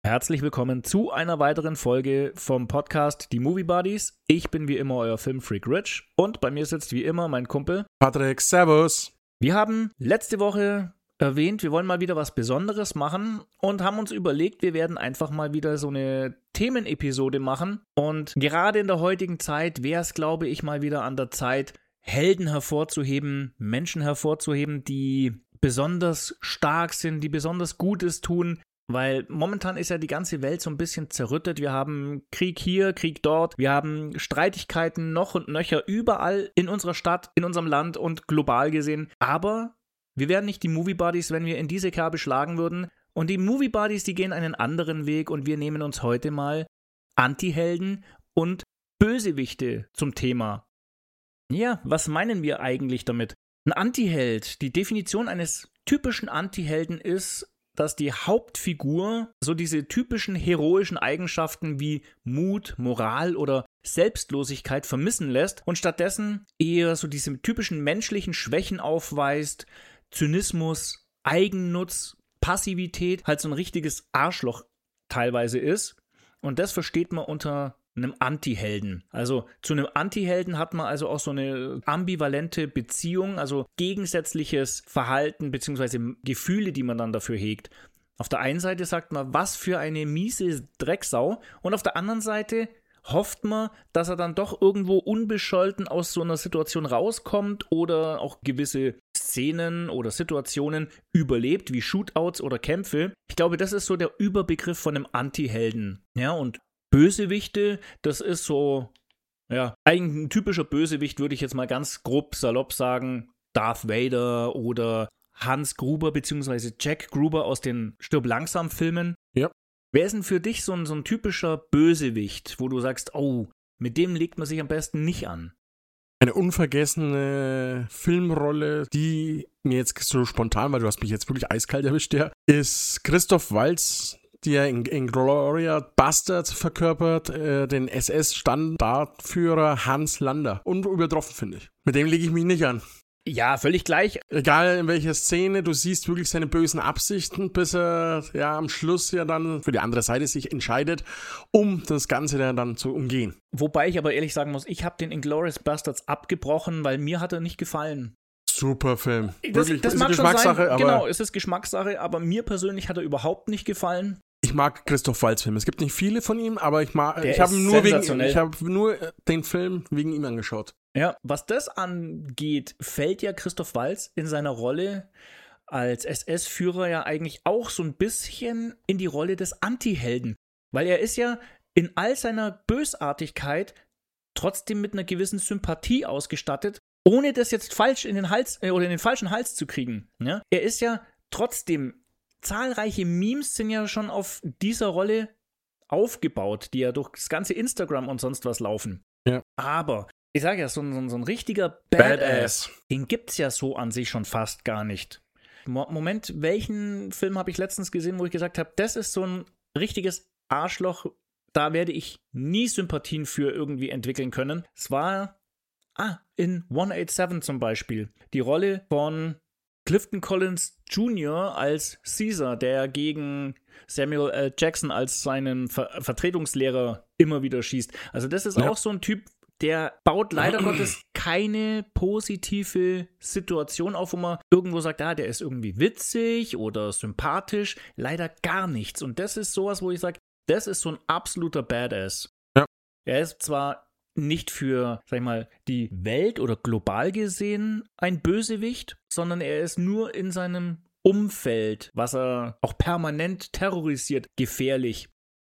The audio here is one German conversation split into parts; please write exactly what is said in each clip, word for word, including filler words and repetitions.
Herzlich willkommen zu einer weiteren Folge vom Podcast Die Movie Buddies. Ich bin wie immer euer Filmfreak Rich und bei mir sitzt wie immer mein Kumpel Patrick. Servus. Wir haben letzte Woche erwähnt, wir wollen mal wieder was Besonderes machen und haben uns überlegt, wir werden einfach mal wieder so eine Themenepisode machen. Und gerade in der heutigen Zeit wäre es, glaube ich, mal wieder an der Zeit, Helden hervorzuheben, Menschen hervorzuheben, die besonders stark sind, die besonders Gutes tun. Weil momentan ist ja die ganze Welt so ein bisschen zerrüttet. Wir haben Krieg hier, Krieg dort. Wir haben Streitigkeiten noch und nöcher überall in unserer Stadt, in unserem Land und global gesehen. Aber wir wären nicht die Movie Buddies, wenn wir in diese Kerbe schlagen würden. Und die Movie Buddies, die gehen einen anderen Weg und wir nehmen uns heute mal Antihelden und Bösewichte zum Thema. Ja, was meinen wir eigentlich damit? Ein Antiheld, die Definition eines typischen Antihelden ist, dass die Hauptfigur so diese typischen heroischen Eigenschaften wie Mut, Moral oder Selbstlosigkeit vermissen lässt und stattdessen eher so diese typischen menschlichen Schwächen aufweist, Zynismus, Eigennutz, Passivität, halt so ein richtiges Arschloch teilweise ist. Und das versteht man unter einem Antihelden. Also zu einem Antihelden hat man also auch so eine ambivalente Beziehung, also gegensätzliches Verhalten bzw. Gefühle, die man dann dafür hegt. Auf der einen Seite sagt man, was für eine miese Drecksau, und auf der anderen Seite hofft man, dass er dann doch irgendwo unbescholten aus so einer Situation rauskommt oder auch gewisse Szenen oder Situationen überlebt, wie Shootouts oder Kämpfe. Ich glaube, das ist so der Überbegriff von einem Antihelden. Ja, und Bösewichte, das ist so, ja, eigentlich ein typischer Bösewicht, würde ich jetzt mal ganz grob salopp sagen, Darth Vader oder Hans Gruber bzw. Jack Gruber aus den Stirb-Langsam-Filmen. Ja. Wer ist denn für dich so ein, so ein typischer Bösewicht, wo du sagst, oh, mit dem legt man sich am besten nicht an? Eine unvergessene Filmrolle, die mir jetzt so spontan, weil du hast mich jetzt wirklich eiskalt erwischt, ja, ist Christoph Waltz, die er in, in Gloria Bastards verkörpert, äh, den S S-Standardführer Hans Lander. Unübertroffen, finde ich. Mit dem lege ich mich nicht an. Ja, völlig gleich. Egal in welcher Szene, du siehst wirklich seine bösen Absichten, bis er ja am Schluss ja dann für die andere Seite sich entscheidet, um das Ganze dann zu umgehen. Wobei ich aber ehrlich sagen muss, ich habe den Inglourious Bastards abgebrochen, weil mir hat er nicht gefallen. Super Film. Das, wirklich, das ist mag schon Geschmackssache, sein. aber Genau, es ist Geschmackssache, aber mir persönlich hat er überhaupt nicht gefallen. Ich mag Christoph Waltz Filme. Es gibt nicht viele von ihm, aber ich mag. Der ich habe nur wegen, ich habe nur den Film wegen ihm angeschaut. Ja, was das angeht, fällt ja Christoph Waltz in seiner Rolle als S S-Führer ja eigentlich auch so ein bisschen in die Rolle des Antihelden, weil er ist ja in all seiner Bösartigkeit trotzdem mit einer gewissen Sympathie ausgestattet, ohne das jetzt falsch in den Hals äh, oder in den falschen Hals zu kriegen. Ja? Er ist ja trotzdem, zahlreiche Memes sind ja schon auf dieser Rolle aufgebaut, die ja durch das ganze Instagram und sonst was laufen. Ja. Aber ich sage ja, so ein, so ein richtiger Badass, Badass, den gibt's ja so an sich schon fast gar nicht. Moment, welchen Film habe ich letztens gesehen, wo ich gesagt habe, das ist so ein richtiges Arschloch, da werde ich nie Sympathien für irgendwie entwickeln können. Es war, ah, in one eighty-seven zum Beispiel, die Rolle von Clifton Collins Junior als Caesar, der gegen Samuel L. Jackson als seinen Ver- Vertretungslehrer immer wieder schießt. Also das ist ja auch so ein Typ, der baut leider Gottes keine positive Situation auf, wo man irgendwo sagt, ah, der ist irgendwie witzig oder sympathisch. Leider gar nichts. Und das ist sowas, wo ich sage, das ist so ein absoluter Badass. Ja. Er ist zwar nicht für, sag ich mal, die Welt oder global gesehen ein Bösewicht, sondern er ist nur in seinem Umfeld, was er auch permanent terrorisiert, gefährlich.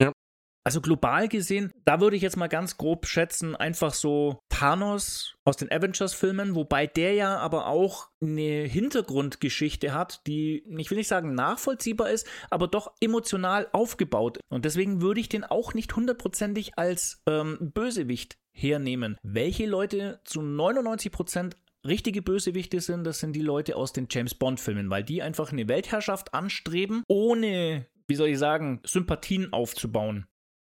Also global gesehen, da würde ich jetzt mal ganz grob schätzen, einfach so Thanos aus den Avengers-Filmen, wobei der ja aber auch eine Hintergrundgeschichte hat, die, ich will nicht sagen nachvollziehbar ist, aber doch emotional aufgebaut. Und deswegen würde ich den auch nicht hundertprozentig als ähm, Bösewicht hernehmen. Welche Leute zu neunundneunzig Prozent richtige Bösewichte sind, das sind die Leute aus den James-Bond-Filmen, weil die einfach eine Weltherrschaft anstreben, ohne, wie soll ich sagen, Sympathien aufzubauen.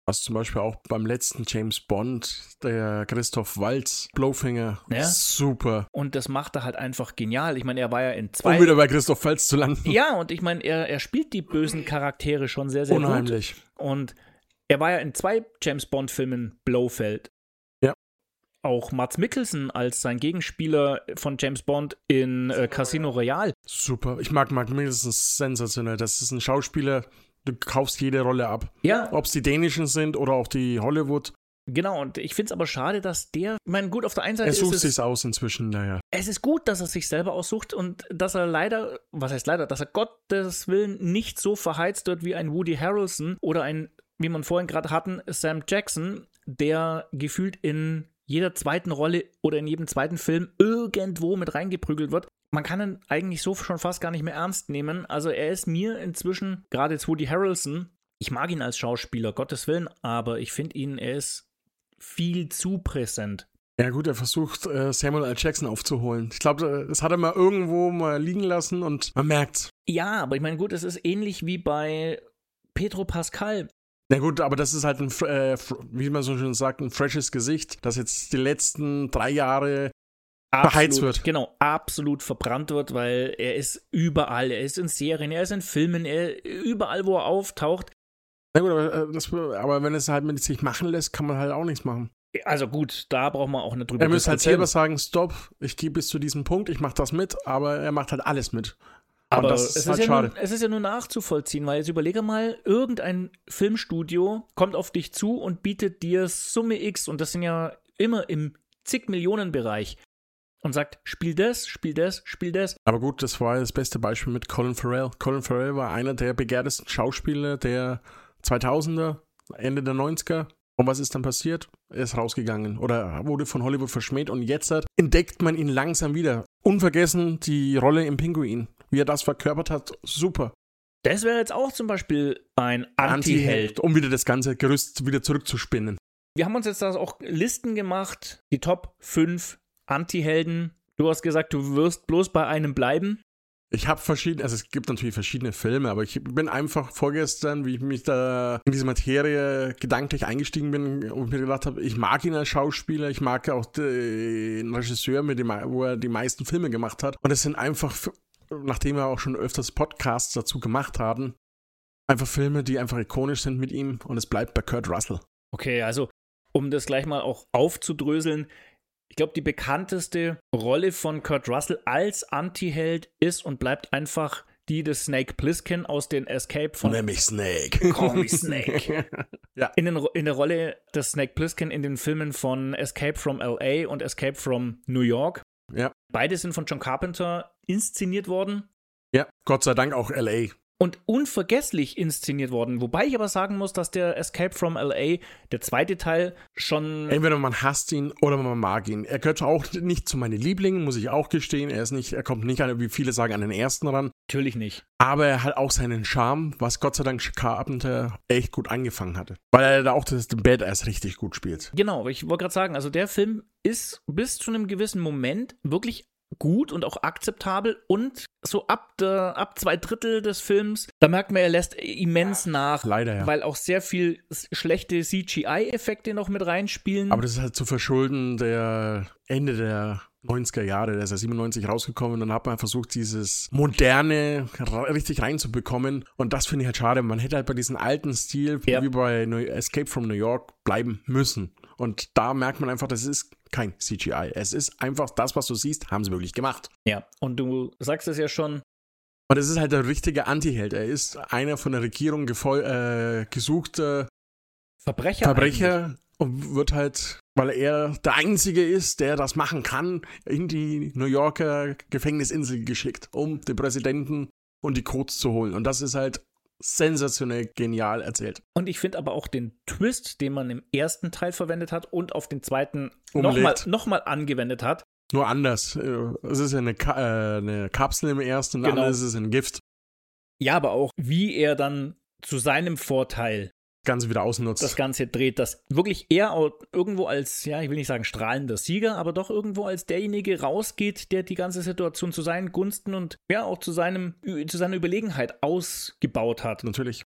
Was zum Beispiel auch beim letzten James Bond, der Christoph Waltz, Blowfinger, Ja. super. Und das macht er halt einfach genial. Ich meine, er war ja in zwei... Um wieder bei Christoph Waltz zu landen. Ja, und ich meine, er, er spielt die bösen Charaktere schon sehr, sehr Unheimlich. gut. Und er war ja in zwei James Bond-Filmen Blofeld. Ja. Auch Mads Mikkelsen als sein Gegenspieler von James Bond in äh, Casino Royale. Super. Ich mag Mark Mikkelsen sensationell. Das ist ein Schauspieler, du kaufst jede Rolle ab. Ja, Ob es die dänischen sind oder auch die Hollywood. genau. Und ich finde es aber schade, dass der, ich meine, gut, auf der einen Seite Er sucht ist es, sich's aus inzwischen, naja. es ist gut, dass er sich selber aussucht und dass er leider, was heißt leider, dass er Gottes Willen nicht so verheizt wird wie ein Woody Harrelson oder ein, wie man vorhin gerade hatten, Sam Jackson, der gefühlt in jeder zweiten Rolle oder in jedem zweiten Film irgendwo mit reingeprügelt wird. Man kann ihn eigentlich so schon fast gar nicht mehr ernst nehmen. Also er ist mir inzwischen, gerade jetzt Woody Harrelson, ich mag ihn als Schauspieler, Gottes Willen, aber ich finde ihn, er ist viel zu präsent. Ja gut, er versucht äh, Samuel L. Jackson aufzuholen. Ich glaube, das hat er mal irgendwo mal liegen lassen und man merkt's. Ja, aber ich meine, gut, es ist ähnlich wie bei Pedro Pascal. Na gut, aber das ist halt ein, äh, wie man so schön sagt, ein freshes Gesicht, das jetzt die letzten drei Jahre beheizt wird. Genau, absolut verbrannt wird, weil er ist überall. Er ist in Serien, er ist in Filmen, er überall, wo er auftaucht. Na gut, aber, das, aber wenn es halt mit sich machen lässt, kann man halt auch nichts machen. Also gut, da braucht man auch nicht drüber Er müsste halt diskutieren. selber sagen, stopp, ich gehe bis zu diesem Punkt, ich mache das mit, aber er macht halt alles mit. Aber Und das es ist ist, halt ja schade. nur, es ist ja nur nachzuvollziehen, weil jetzt überlege mal, irgendein Filmstudio kommt auf dich zu und bietet dir Summe X, und das sind ja immer im zig-Millionen-Bereich, und sagt, spiel das, spiel das, spiel das. Aber gut, das war das beste Beispiel mit Colin Farrell. Colin Farrell war einer der begehrtesten Schauspieler der zweitausender, Ende der neunziger. Und was ist dann passiert? Er ist rausgegangen oder wurde von Hollywood verschmäht und jetzt hat, entdeckt man ihn langsam wieder. Unvergessen die Rolle im Pinguin. Wie er das verkörpert hat, super. Das wäre jetzt auch zum Beispiel ein Anti-Held. Um wieder das ganze Gerüst wieder zurückzuspinnen. Wir haben uns jetzt da auch Listen gemacht, die Top fünf Anti-Helden. Du hast gesagt, du wirst bloß bei einem bleiben. Ich habe verschiedene, also es gibt natürlich verschiedene Filme, aber ich bin einfach vorgestern, wie ich mich da in diese Materie gedanklich eingestiegen bin und mir gedacht habe, ich mag ihn als Schauspieler, ich mag auch den Regisseur, mit dem, wo er die meisten Filme gemacht hat. Und es sind einfach, nachdem wir auch schon öfters Podcasts dazu gemacht haben, einfach Filme, die einfach ikonisch sind mit ihm, und es bleibt bei Kurt Russell. Okay, also um das gleich mal auch aufzudröseln, ich glaube, die bekannteste Rolle von Kurt Russell als Anti-Held ist und bleibt einfach die des Snake Plissken aus den Escape von... Nenn mich Snake. Call me Snake. Ja. In, den, in der Rolle des Snake Plissken in den Filmen von Escape from L A und Escape from New York. Ja. Beide sind von John Carpenter inszeniert worden. Ja, Gott sei Dank auch L A. Und unvergesslich inszeniert worden. Wobei ich aber sagen muss, dass der Escape from L A, der zweite Teil, schon... Entweder man hasst ihn oder man mag ihn. Er gehört auch nicht zu meinen Lieblingen, muss ich auch gestehen. Er ist nicht, er kommt nicht, an, wie viele sagen, an den ersten ran. Natürlich nicht. Aber er hat auch seinen Charme, was Gott sei Dank Carpenter echt gut angefangen hatte. Weil er da auch das Badass richtig gut spielt. Genau, ich wollte gerade sagen, also der Film ist bis zu einem gewissen Moment wirklich gut und auch akzeptabel, und so ab der, ab zwei Drittel des Films, da merkt man, er lässt immens nach. Leider, ja. Weil auch sehr viel schlechte C G I-Effekte noch mit reinspielen. Aber das ist halt zu verschulden der Ende der neunziger Jahre, der ist ja siebenundneunzig rausgekommen, und dann hat man versucht, dieses Moderne richtig reinzubekommen, und das finde ich halt schade. Man hätte halt bei diesem alten Stil, ja. wie bei Escape from New York, bleiben müssen. Und da merkt man einfach, das ist kein C G I. Es ist einfach das, was du siehst, haben sie wirklich gemacht. Ja, und du sagst es ja schon. Und es ist halt der richtige Anti-Held. Er ist einer von der Regierung gefol- äh, gesuchter Verbrecher. Verbrecher und wird halt, weil er der Einzige ist, der das machen kann, in die New Yorker Gefängnisinsel geschickt, um den Präsidenten und die Codes zu holen. Und das ist halt sensationell genial erzählt. Und ich finde aber auch den Twist, den man im ersten Teil verwendet hat und auf den zweiten Umlegt. nochmal noch mal angewendet hat. Nur anders. Es ist ja eine, Ka- äh, eine Kapsel im ersten, und Genau. anders ist es ein Gift. Ja, aber auch, wie er dann zu seinem Vorteil Das Ganze wieder ausnutzt. das Ganze dreht, dass wirklich er auch irgendwo als, ja, ich will nicht sagen strahlender Sieger, aber doch irgendwo als derjenige rausgeht, der die ganze Situation zu seinen Gunsten und ja auch zu seinem zu seiner Überlegenheit ausgebaut hat. Natürlich.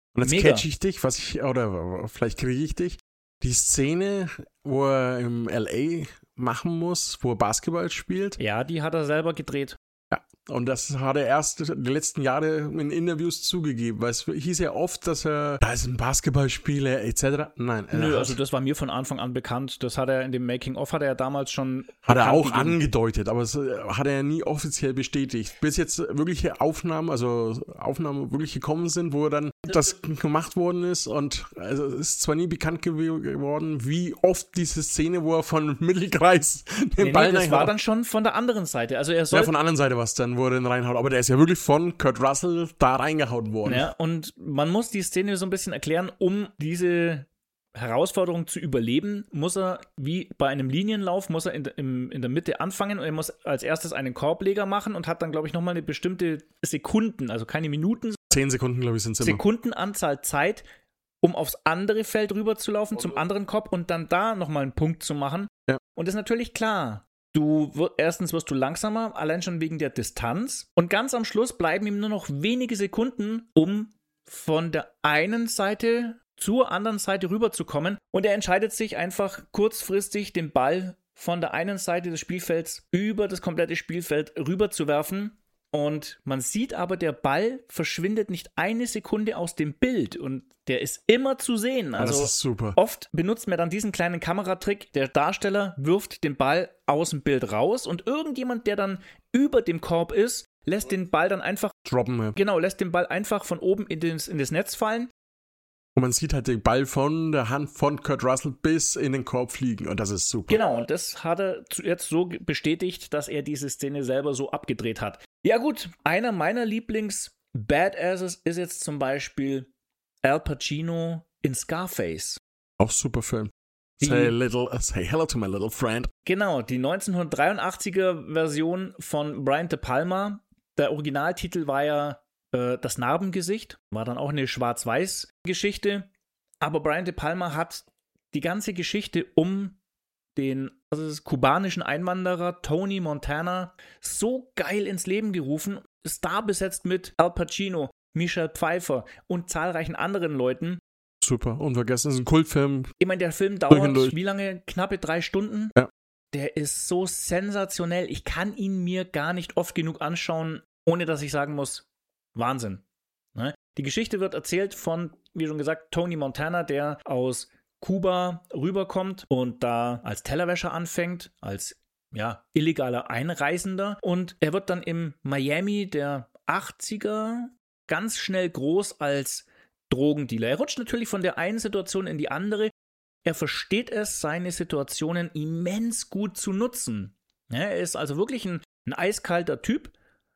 Und jetzt Mega. catch ich dich, was ich, oder vielleicht kriege ich dich. Die Szene, wo er im L A machen muss, wo er Basketball spielt. Ja, die hat er selber gedreht. Ja, und das hat er erst die letzten Jahre in Interviews zugegeben, weil es hieß ja oft, dass er, da ist ein Basketballspieler et cetera. Nein, er Nö, hat, also das war mir von Anfang an bekannt. Das hat er in dem Making-of, hat er ja damals schon hat er auch gegeben. angedeutet, aber es äh, hat er nie offiziell bestätigt. Bis jetzt wirkliche Aufnahmen, also Aufnahmen wirklich gekommen sind, wo dann das gemacht worden ist und also es ist zwar nie bekannt gew- geworden, wie oft diese Szene, wo er von Mittelkreis den Nee, Ball nee, das reinhaut. war dann schon von der anderen Seite. Also er soll Ja, von der anderen Seite was dann, wo er den reinhaut. Aber der ist ja wirklich von Kurt Russell da reingehauen worden. Ja, und man muss die Szene so ein bisschen erklären, um diese Herausforderung zu überleben, muss er, wie bei einem Linienlauf, muss er in, im, in der Mitte anfangen und er muss als erstes einen Korbleger machen und hat dann, glaube ich, nochmal eine bestimmte Sekunden, also keine Minuten, Zehn Sekunden, glaube ich, sind es immer. Sekundenanzahl Zeit, um aufs andere Feld rüber zu laufen, zum anderen Korb und dann da nochmal einen Punkt zu machen. Ja. Und das ist natürlich klar. Du wirst, erstens wirst du langsamer, allein schon wegen der Distanz. Und ganz am Schluss bleiben ihm nur noch wenige Sekunden, um von der einen Seite zur anderen Seite rüberzukommen. Und er entscheidet sich einfach kurzfristig, den Ball von der einen Seite des Spielfelds über das komplette Spielfeld rüberzuwerfen. Und man sieht aber, der Ball verschwindet nicht eine Sekunde aus dem Bild. Und der ist immer zu sehen. Also das ist super. oft benutzt man dann diesen kleinen Kameratrick. Der Darsteller wirft den Ball aus dem Bild raus und irgendjemand, der dann über dem Korb ist, lässt den Ball dann einfach, Droppen, ja. genau, lässt den Ball einfach von oben in das, in das Netz fallen. Und man sieht halt den Ball von der Hand von Kurt Russell bis in den Korb fliegen. Und das ist super. Genau, und das hat er jetzt so bestätigt, dass er diese Szene selber so abgedreht hat. Ja gut, einer meiner Lieblings-Badasses ist jetzt zum Beispiel Al Pacino in Scarface. Auch super Film. Die- Say, little, say hello to my little friend. Genau, die neunzehnhundertdreiundachtziger Version von Brian De Palma. Der Originaltitel war ja äh, Das Narbengesicht. War dann auch eine Schwarz-Weiß-Geschichte. Aber Brian De Palma hat die ganze Geschichte um den also das kubanischen Einwanderer Tony Montana so geil ins Leben gerufen. Star besetzt mit Al Pacino, Michelle Pfeiffer und zahlreichen anderen Leuten. Super, unvergessen. Das ist ein Kultfilm. Ich meine, der Film Durch und dauert durch. wie lange? Knappe drei Stunden. Ja. Der ist so sensationell. Ich kann ihn mir gar nicht oft genug anschauen, ohne dass ich sagen muss, Wahnsinn. Ne? Die Geschichte wird erzählt von, wie schon gesagt, Tony Montana, der aus Kuba rüberkommt und da als Tellerwäscher anfängt, als ja, illegaler Einreisender. Und er wird dann im Miami der achtziger ganz schnell groß als Drogendealer. Er rutscht natürlich von der einen Situation in die andere. Er versteht es, seine Situationen immens gut zu nutzen. Ja, er ist also wirklich ein, ein eiskalter Typ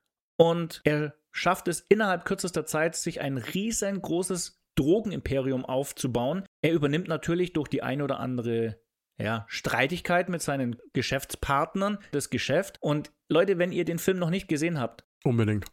und er schafft es innerhalb kürzester Zeit, sich ein riesengroßes Drogenimperium aufzubauen. Er übernimmt natürlich durch die ein oder andere ja, Streitigkeit mit seinen Geschäftspartnern das Geschäft. Und Leute, wenn ihr den Film noch nicht gesehen habt, Unbedingt.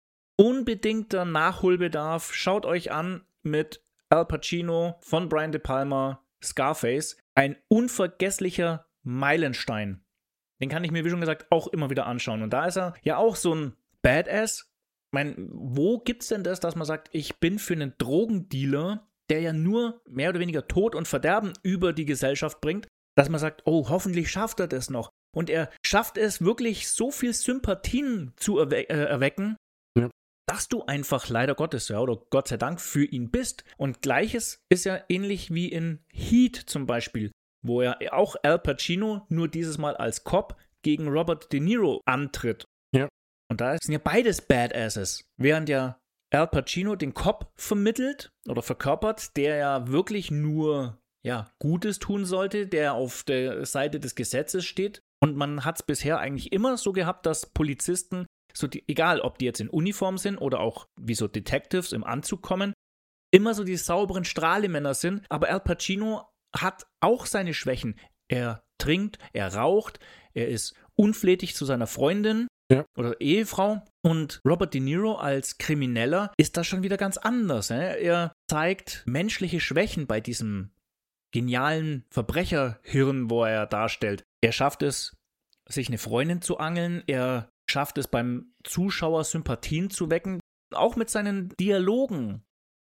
unbedingter Nachholbedarf. Schaut euch an mit Al Pacino von Brian De Palma, Scarface. Ein unvergesslicher Meilenstein. Den kann ich mir, wie schon gesagt, auch immer wieder anschauen. Und da ist er ja auch so ein Badass. Ich meine, wo gibt's denn das, dass man sagt, ich bin für einen Drogendealer, der ja nur mehr oder weniger Tod und Verderben über die Gesellschaft bringt, dass man sagt, oh, hoffentlich schafft er das noch. Und er schafft es wirklich, so viel Sympathien zu erwe- äh, erwecken, Ja. dass du einfach leider Gottes, ja, oder Gott sei Dank für ihn bist. Und Gleiches ist ja ähnlich wie in Heat zum Beispiel, wo er auch Al Pacino nur dieses Mal als Cop gegen Robert De Niro antritt. Ja. Und da sind ja beides Badasses. Während ja Al Pacino den Cop vermittelt oder verkörpert, der ja wirklich nur ja, Gutes tun sollte, der auf der Seite des Gesetzes steht. Und man hat es bisher eigentlich immer so gehabt, dass Polizisten, so die, egal ob die jetzt in Uniform sind oder auch wie so Detectives im Anzug kommen, immer so die sauberen Strahlemänner sind. Aber Al Pacino hat auch seine Schwächen. Er trinkt, er raucht, er ist unflätig zu seiner Freundin. Ja. Oder Ehefrau. Und Robert De Niro als Krimineller ist das schon wieder ganz anders. Ne? Er zeigt menschliche Schwächen bei diesem genialen Verbrecherhirn, wo er darstellt. Er schafft es, sich eine Freundin zu angeln. Er schafft es, beim Zuschauer Sympathien zu wecken. Auch mit seinen Dialogen.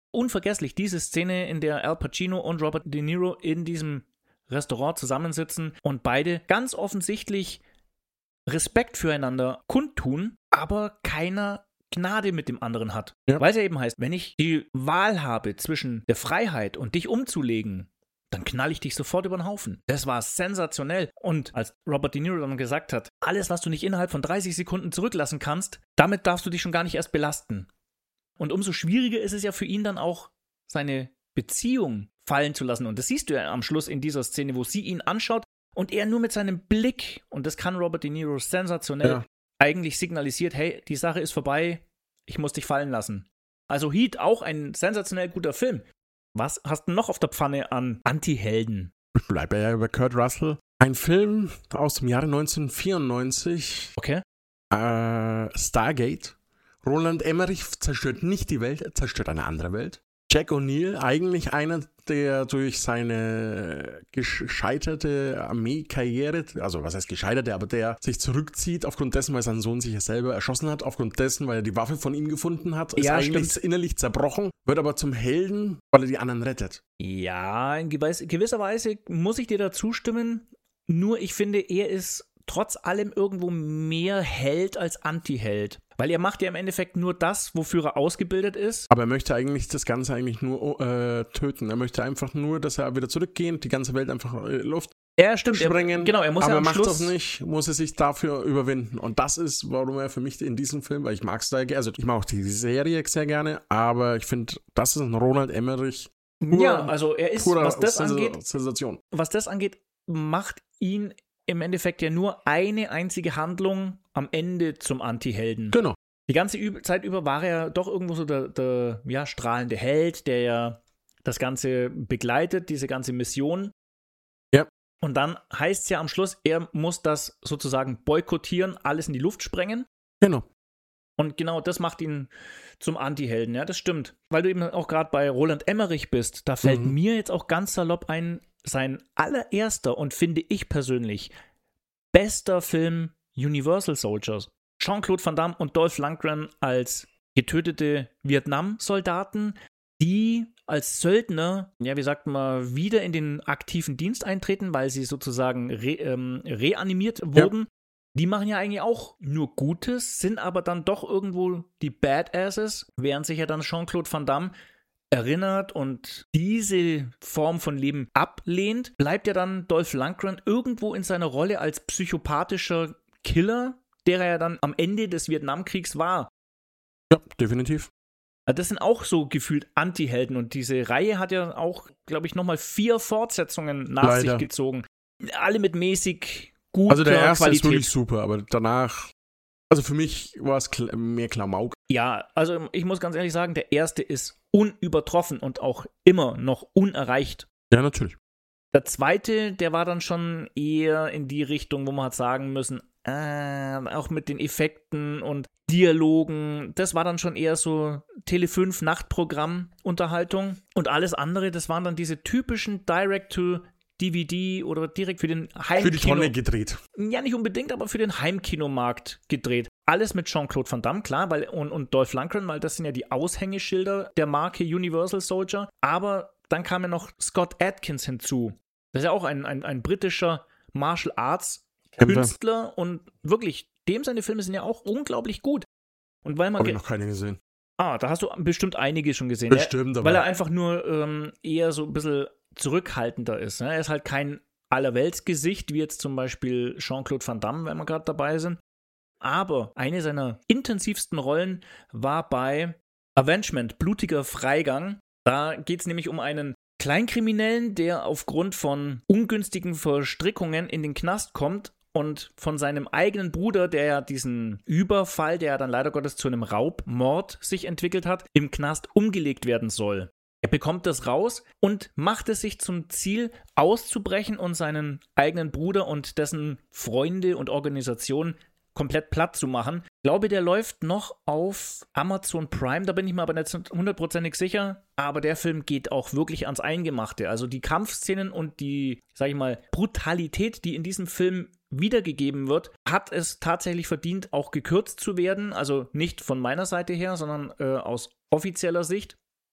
unvergesslich, diese Szene, in der Al Pacino und Robert De Niro in diesem Restaurant zusammensitzen und beide ganz offensichtlich Respekt füreinander kundtun, aber keiner Gnade mit dem anderen hat. Ja. Weil es ja eben heißt, wenn ich die Wahl habe zwischen der Freiheit und dich umzulegen, dann knall ich dich sofort über den Haufen. Das war sensationell. Und als Robert De Niro dann gesagt hat, alles, was du nicht innerhalb von dreißig Sekunden zurücklassen kannst, damit darfst du dich schon gar nicht erst belasten. Und umso schwieriger ist es ja für ihn dann auch, seine Beziehung fallen zu lassen. Und das siehst du ja am Schluss in dieser Szene, wo sie ihn anschaut und er nur mit seinem Blick, und das kann Robert De Niro sensationell, ja. eigentlich signalisiert, hey, die Sache ist vorbei, ich muss dich fallen lassen. Also Heat, auch ein sensationell guter Film. Was hast du noch auf der Pfanne an Anti-Helden? Ich bleibe ja über Kurt Russell. Ein Film aus dem Jahre neunzehnhundertvierundneunzig. Okay. Äh, Stargate. Roland Emmerich zerstört nicht die Welt, er zerstört eine andere Welt. Jack O'Neill, eigentlich einer, der durch seine gescheiterte Armeekarriere, also was heißt gescheiterte, aber der sich zurückzieht aufgrund dessen, weil sein Sohn sich ja selber erschossen hat, aufgrund dessen, weil er die Waffe von ihm gefunden hat, ist ja, eigentlich stimmt. innerlich zerbrochen, wird aber zum Helden, weil er die anderen rettet. Ja, in gewisser Weise muss ich dir da zustimmen, nur ich finde, er ist trotz allem irgendwo mehr Held als Anti-Held. Weil er macht ja im Endeffekt nur das, wofür er ausgebildet ist. Aber er möchte eigentlich das Ganze eigentlich nur äh, töten. Er möchte einfach nur, dass er wieder zurückgehen, die ganze Welt einfach in Luft ja, stimmt. sprengen. Er, genau, er muss aber ja er am macht Schluss das nicht, muss er sich dafür überwinden. Und das ist, warum er für mich in diesem Film, weil ich mag es da gerne, also ich mag auch die Serie sehr gerne, aber ich finde, das ist ein Ronald Emmerich. Pur, ja, also er ist, was das Sens- angeht, Sensation. was das angeht, macht ihn im Endeffekt ja nur eine einzige Handlung am Ende zum Anti-Helden. Genau. Die ganze Ü- Zeit über war er doch irgendwo so der, der ja, strahlende Held, der ja das Ganze begleitet, diese ganze Mission. Ja. Und dann heißt es ja am Schluss, er muss das sozusagen boykottieren, alles in die Luft sprengen. Genau. Und genau das macht ihn zum Anti-Helden, ja, das stimmt. Weil du eben auch gerade bei Roland Emmerich bist, da fällt Mhm. mir jetzt auch ganz salopp ein, sein allererster und finde ich persönlich bester Film Universal Soldiers. Jean-Claude Van Damme und Dolph Lundgren als getötete Vietnam-Soldaten, die als Söldner, ja, wie sagt man, wieder in den aktiven Dienst eintreten, weil sie sozusagen re, ähm, reanimiert wurden. Ja. Die machen ja eigentlich auch nur Gutes, sind aber dann doch irgendwo die Badasses, während sich ja dann Jean-Claude Van Damme erinnert und diese Form von Leben ablehnt, bleibt ja dann Dolph Lundgren irgendwo in seiner Rolle als psychopathischer Killer, der er ja dann am Ende des Vietnamkriegs war. Ja, definitiv. Das sind auch so gefühlt Anti-Helden und diese Reihe hat ja auch, glaube ich, nochmal vier Fortsetzungen nach Leider. sich gezogen. Alle mit mäßig guter Also der erste Qualität. ist wirklich super, aber danach, also für mich war es kl- mehr Klamauk. Ja, also ich muss ganz ehrlich sagen, der erste ist unübertroffen und auch immer noch unerreicht. Ja, natürlich. Der zweite, der war dann schon eher in die Richtung, wo man hat sagen müssen, äh, auch mit den Effekten und Dialogen, das war dann schon eher so Tele fünf Nachtprogramm-Unterhaltung und alles andere, das waren dann diese typischen Direct-to-D V D oder direkt für den Heimkino. Für die Tonne gedreht. Ja, nicht unbedingt, aber für den Heimkinomarkt gedreht. Alles mit Jean-Claude Van Damme, klar, weil, und, und Dolph Lundgren, weil das sind ja die Aushängeschilder der Marke Universal Soldier. Aber dann kam ja noch Scott Adkins hinzu. Das ist ja auch ein, ein, ein britischer Martial Arts Künstler und wirklich, dem seine Filme sind ja auch unglaublich gut. Und weil man Habe ich ge- noch keine gesehen. Ah, da hast du bestimmt einige schon gesehen. Bestimmt, er, aber weil er einfach nur ähm, eher so ein bisschen zurückhaltender ist. Ne? Er ist halt kein Allerweltsgesicht, wie jetzt zum Beispiel Jean-Claude Van Damme, wenn wir gerade dabei sind. Aber eine seiner intensivsten Rollen war bei Avengement, blutiger Freigang. Da geht es nämlich um einen Kleinkriminellen, der aufgrund von ungünstigen Verstrickungen in den Knast kommt und von seinem eigenen Bruder, der ja diesen Überfall, der ja dann leider Gottes zu einem Raubmord sich entwickelt hat, im Knast umgelegt werden soll. Er bekommt das raus und macht es sich zum Ziel, auszubrechen und seinen eigenen Bruder und dessen Freunde und Organisationen komplett platt zu machen. Ich glaube, der läuft noch auf Amazon Prime, da bin ich mir aber nicht hundertprozentig sicher, aber der Film geht auch wirklich ans Eingemachte. Also die Kampfszenen und die, sag ich mal, Brutalität, die in diesem Film wiedergegeben wird, hat es tatsächlich verdient, auch gekürzt zu werden. Also nicht von meiner Seite her, sondern äh, aus offizieller Sicht.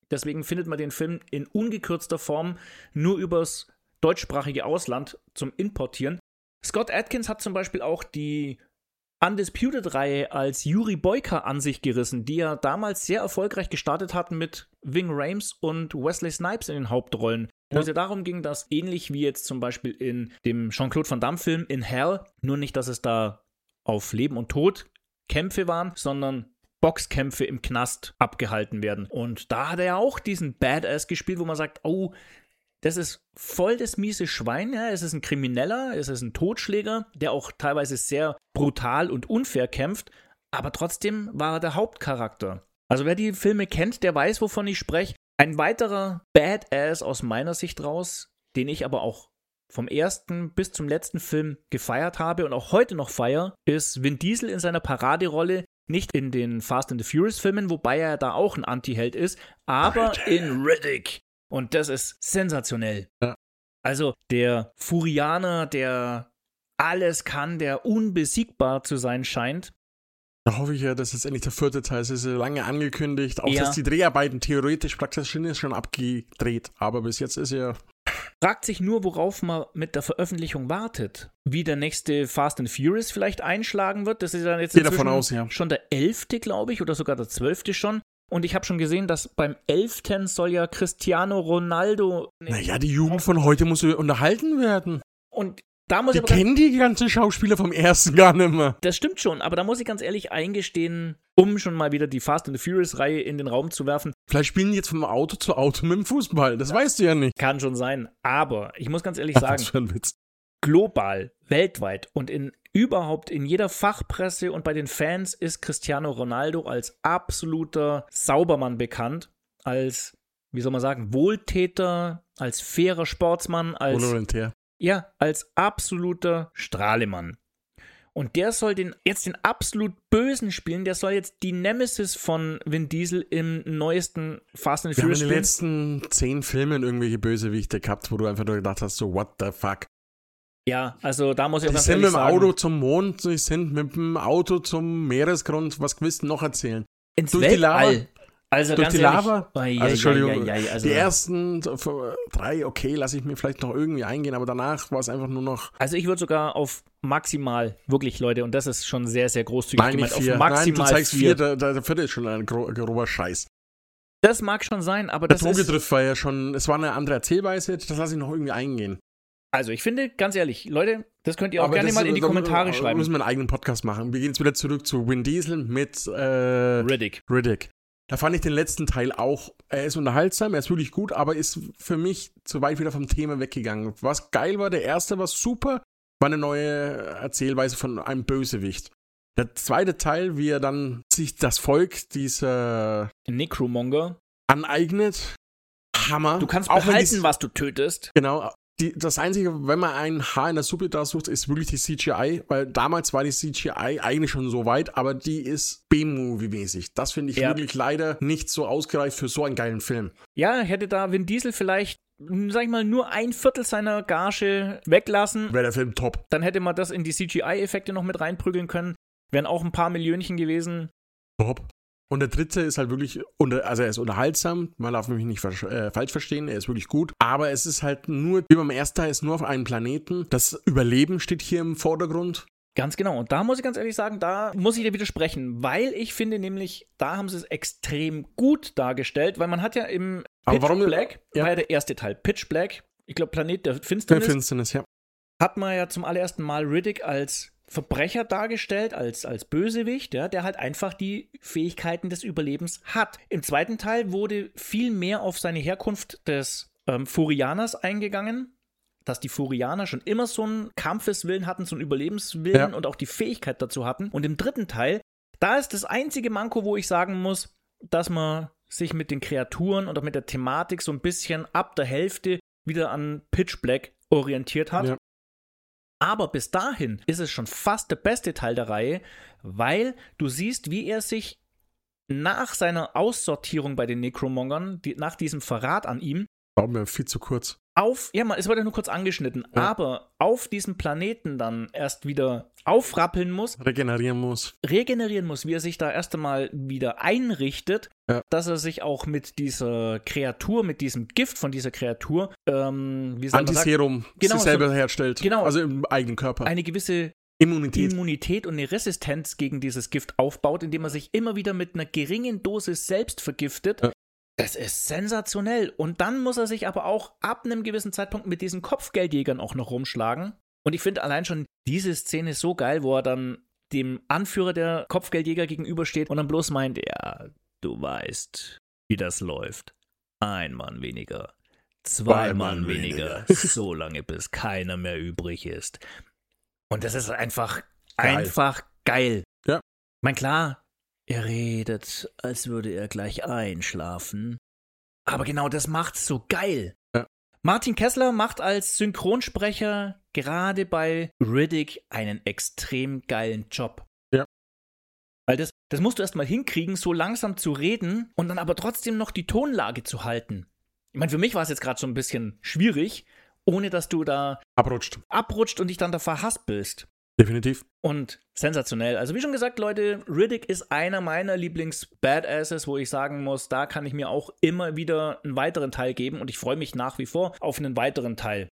Deswegen findet man den Film in ungekürzter Form nur übers deutschsprachige Ausland zum Importieren. Scott Adkins hat zum Beispiel auch die Undisputed-Reihe als Yuri Boyka an sich gerissen, die ja damals sehr erfolgreich gestartet hatten mit Ving Rhames und Wesley Snipes in den Hauptrollen. Wo Ja. es ja darum ging, dass ähnlich wie jetzt zum Beispiel in dem Jean-Claude Van Damme-Film In Hell, nur nicht, dass es da auf Leben und Tod Kämpfe waren, sondern Boxkämpfe im Knast abgehalten werden. Und da hat er ja auch diesen Badass gespielt, wo man sagt, oh, das ist voll das miese Schwein, ja, es ist ein Krimineller, es ist ein Totschläger, der auch teilweise sehr brutal und unfair kämpft, aber trotzdem war er der Hauptcharakter. Also wer die Filme kennt, der weiß, wovon ich spreche. Ein weiterer Badass aus meiner Sicht raus, den ich aber auch vom ersten bis zum letzten Film gefeiert habe und auch heute noch feiere, ist Vin Diesel in seiner Paraderolle, nicht in den Fast and the Furious Filmen, wobei er da auch ein Anti-Held ist, aber in Riddick. Und das ist sensationell. Ja. Also der Furianer, der alles kann, der unbesiegbar zu sein scheint. Da hoffe ich ja, dass jetzt endlich der vierte Teil ist. Es ist lange angekündigt. Auch Ja. dass die Dreharbeiten theoretisch praktisch schon ist schon abgedreht. Aber bis jetzt ist ja. Fragt sich nur, worauf man mit der Veröffentlichung wartet. Wie der nächste Fast and Furious vielleicht einschlagen wird. Das ist ja jetzt Gehe davon inzwischen aus, ja. schon der elfte, glaube ich, oder sogar der zwölfte schon. Und ich habe schon gesehen, dass beim elften soll ja Cristiano Ronaldo. Naja, die Jugend von heute muss unterhalten werden. Und da muss Die ich aber ganz, kennen die ganzen Schauspieler vom ersten gar nicht mehr. das stimmt schon, aber da muss ich ganz ehrlich eingestehen, um schon mal wieder die Fast and the Furious-Reihe in den Raum zu werfen. Vielleicht spielen die jetzt vom Auto zu Auto mit dem Fußball. Das weißt du ja nicht. Kann schon sein. Aber ich muss ganz ehrlich Ach, sagen, was für ein Witz. global, weltweit und in überhaupt in jeder Fachpresse und bei den Fans ist Cristiano Ronaldo als absoluter Saubermann bekannt, als, wie soll man sagen, Wohltäter, als fairer Sportsmann, als, Volontär. ja, als absoluter Strahlemann. Und der soll den, jetzt den absolut Bösen spielen, der soll jetzt die Nemesis von Vin Diesel im neuesten Fast and Wir haben Furious in den spielen. letzten zehn Filmen irgendwelche Bösewichte gehabt, wo du einfach nur gedacht hast, so what the fuck. Ja, also da muss ich auch Die ganz sind ehrlich mit dem sagen, Auto zum Mond, die sind mit dem Auto zum Meeresgrund. Was willst du noch erzählen? ins durch die Lava? Weltall. Also Durch ganz die ehrlich, Lava? Oh, ja, Also, Entschuldigung, ja, ja, ja, also, Die ersten drei, okay, lasse ich mir vielleicht noch irgendwie eingehen, aber danach war es einfach nur noch. also ich würde sogar auf maximal, wirklich Leute, und das ist schon sehr, sehr großzügig Nein, nicht gemeint, vier. auf Nein, maximal du zeigst vier. vier, der, der, der vierte ist schon ein gro grober Scheiß. Das mag schon sein, aber Der das ist, Drohgedrift war ja schon, es war eine andere Erzählweise, das lasse ich noch irgendwie eingehen. also ich finde, ganz ehrlich, Leute, das könnt ihr auch Aber gerne das- mal in die da Kommentare müssen schreiben. wir einen eigenen Podcast machen. Wir gehen jetzt wieder zurück zu Vin Diesel mit äh, Riddick. Riddick. Da fand ich den letzten Teil auch, er ist unterhaltsam, er ist wirklich gut, aber ist für mich zu weit wieder vom Thema weggegangen. Was geil war, der erste war super, war eine neue Erzählweise von einem Bösewicht. Der zweite Teil, wie er dann sich das Volk dieser Necromonger. aneignet, Hammer. Du kannst Auch wenn behalten, die- was du tötest. Genau. Die, das Einzige, wenn man ein Haar in der Suppe da sucht, ist wirklich die C G I, weil damals war die C G I eigentlich schon so weit, aber die ist B-Movie-mäßig. Das finde ich Ja. wirklich leider nicht so ausgereift für so einen geilen Film. Ja, hätte da Vin Diesel vielleicht, sag ich mal, nur ein Viertel seiner Gage weglassen, Wäre der Film top. dann hätte man das in die C G I-Effekte noch mit reinprügeln können. Wären auch ein paar Millionchen gewesen. Top. Und der dritte ist halt wirklich, unter, also er ist unterhaltsam, man darf mich nicht versch- äh, falsch verstehen, er ist wirklich gut, aber es ist halt nur, wie beim ersten Teil, ist nur auf einem Planeten. Das Überleben steht hier im Vordergrund. Ganz genau. Und da muss ich ganz ehrlich sagen, da muss ich dir widersprechen, weil ich finde nämlich, da haben sie es extrem gut dargestellt, weil man hat ja im Aber Pitch warum- Black, ja. war ja der erste Teil, Pitch Black, ich glaube Planet der Der Finsternis, Finsternis, ja. hat man ja zum allerersten Mal Riddick als Verbrecher dargestellt, als, als Bösewicht, ja, der halt einfach die Fähigkeiten des Überlebens hat. Im zweiten Teil wurde viel mehr auf seine Herkunft des ähm, Furianers eingegangen, dass die Furianer schon immer so einen Kampfeswillen hatten, so einen Überlebenswillen Ja. und auch die Fähigkeit dazu hatten. Und im dritten Teil, da ist das einzige Manko, wo ich sagen muss, dass man sich mit den Kreaturen oder mit der Thematik so ein bisschen ab der Hälfte wieder an Pitch Black orientiert hat. Ja. Aber bis dahin ist es schon fast der beste Teil der Reihe, weil du siehst, wie er sich nach seiner Aussortierung bei den Necromongern, die, nach diesem Verrat an ihm, War mir viel zu kurz. auf, ja, man, es wird ja nur kurz angeschnitten, ja. aber auf diesem Planeten dann erst wieder aufrappeln muss, regenerieren muss, regenerieren muss, wie er sich da erst einmal wieder einrichtet, ja. dass er sich auch mit dieser Kreatur, mit diesem Gift von dieser Kreatur, ähm, wie soll man sagen, Antiserum genau, sich selber so, herstellt, genau, also im eigenen Körper. Eine gewisse Immunität. Immunität und eine Resistenz gegen dieses Gift aufbaut, indem er sich immer wieder mit einer geringen Dosis selbst vergiftet. Ja. Das ist sensationell. Und dann muss er sich aber auch ab einem gewissen Zeitpunkt mit diesen Kopfgeldjägern auch noch rumschlagen. Und ich finde allein schon diese Szene so geil, wo er dann dem Anführer der Kopfgeldjäger gegenübersteht und dann bloß meint, ja, du weißt, wie das läuft. Ein Mann weniger, zwei, zwei Mann, Mann weniger, weniger. So lange, bis keiner mehr übrig ist. Und das ist einfach, geil. einfach geil. Ja. Ich meine, klar, er redet, als würde er gleich einschlafen. Aber genau das macht's so geil. Ja. Martin Kessler macht als Synchronsprecher gerade bei Riddick einen extrem geilen Job. Ja. Weil das, das musst du erstmal hinkriegen, so langsam zu reden und dann aber trotzdem noch die Tonlage zu halten. Ich meine, für mich war es jetzt gerade so ein bisschen schwierig, ohne dass du da abrutscht. abrutscht und dich dann da verhaspelst. Definitiv. Und sensationell. Also wie schon gesagt, Leute, Riddick ist einer meiner Lieblings-Badasses, wo ich sagen muss, da kann ich mir auch immer wieder einen weiteren Teil geben und ich freue mich nach wie vor auf einen weiteren Teil.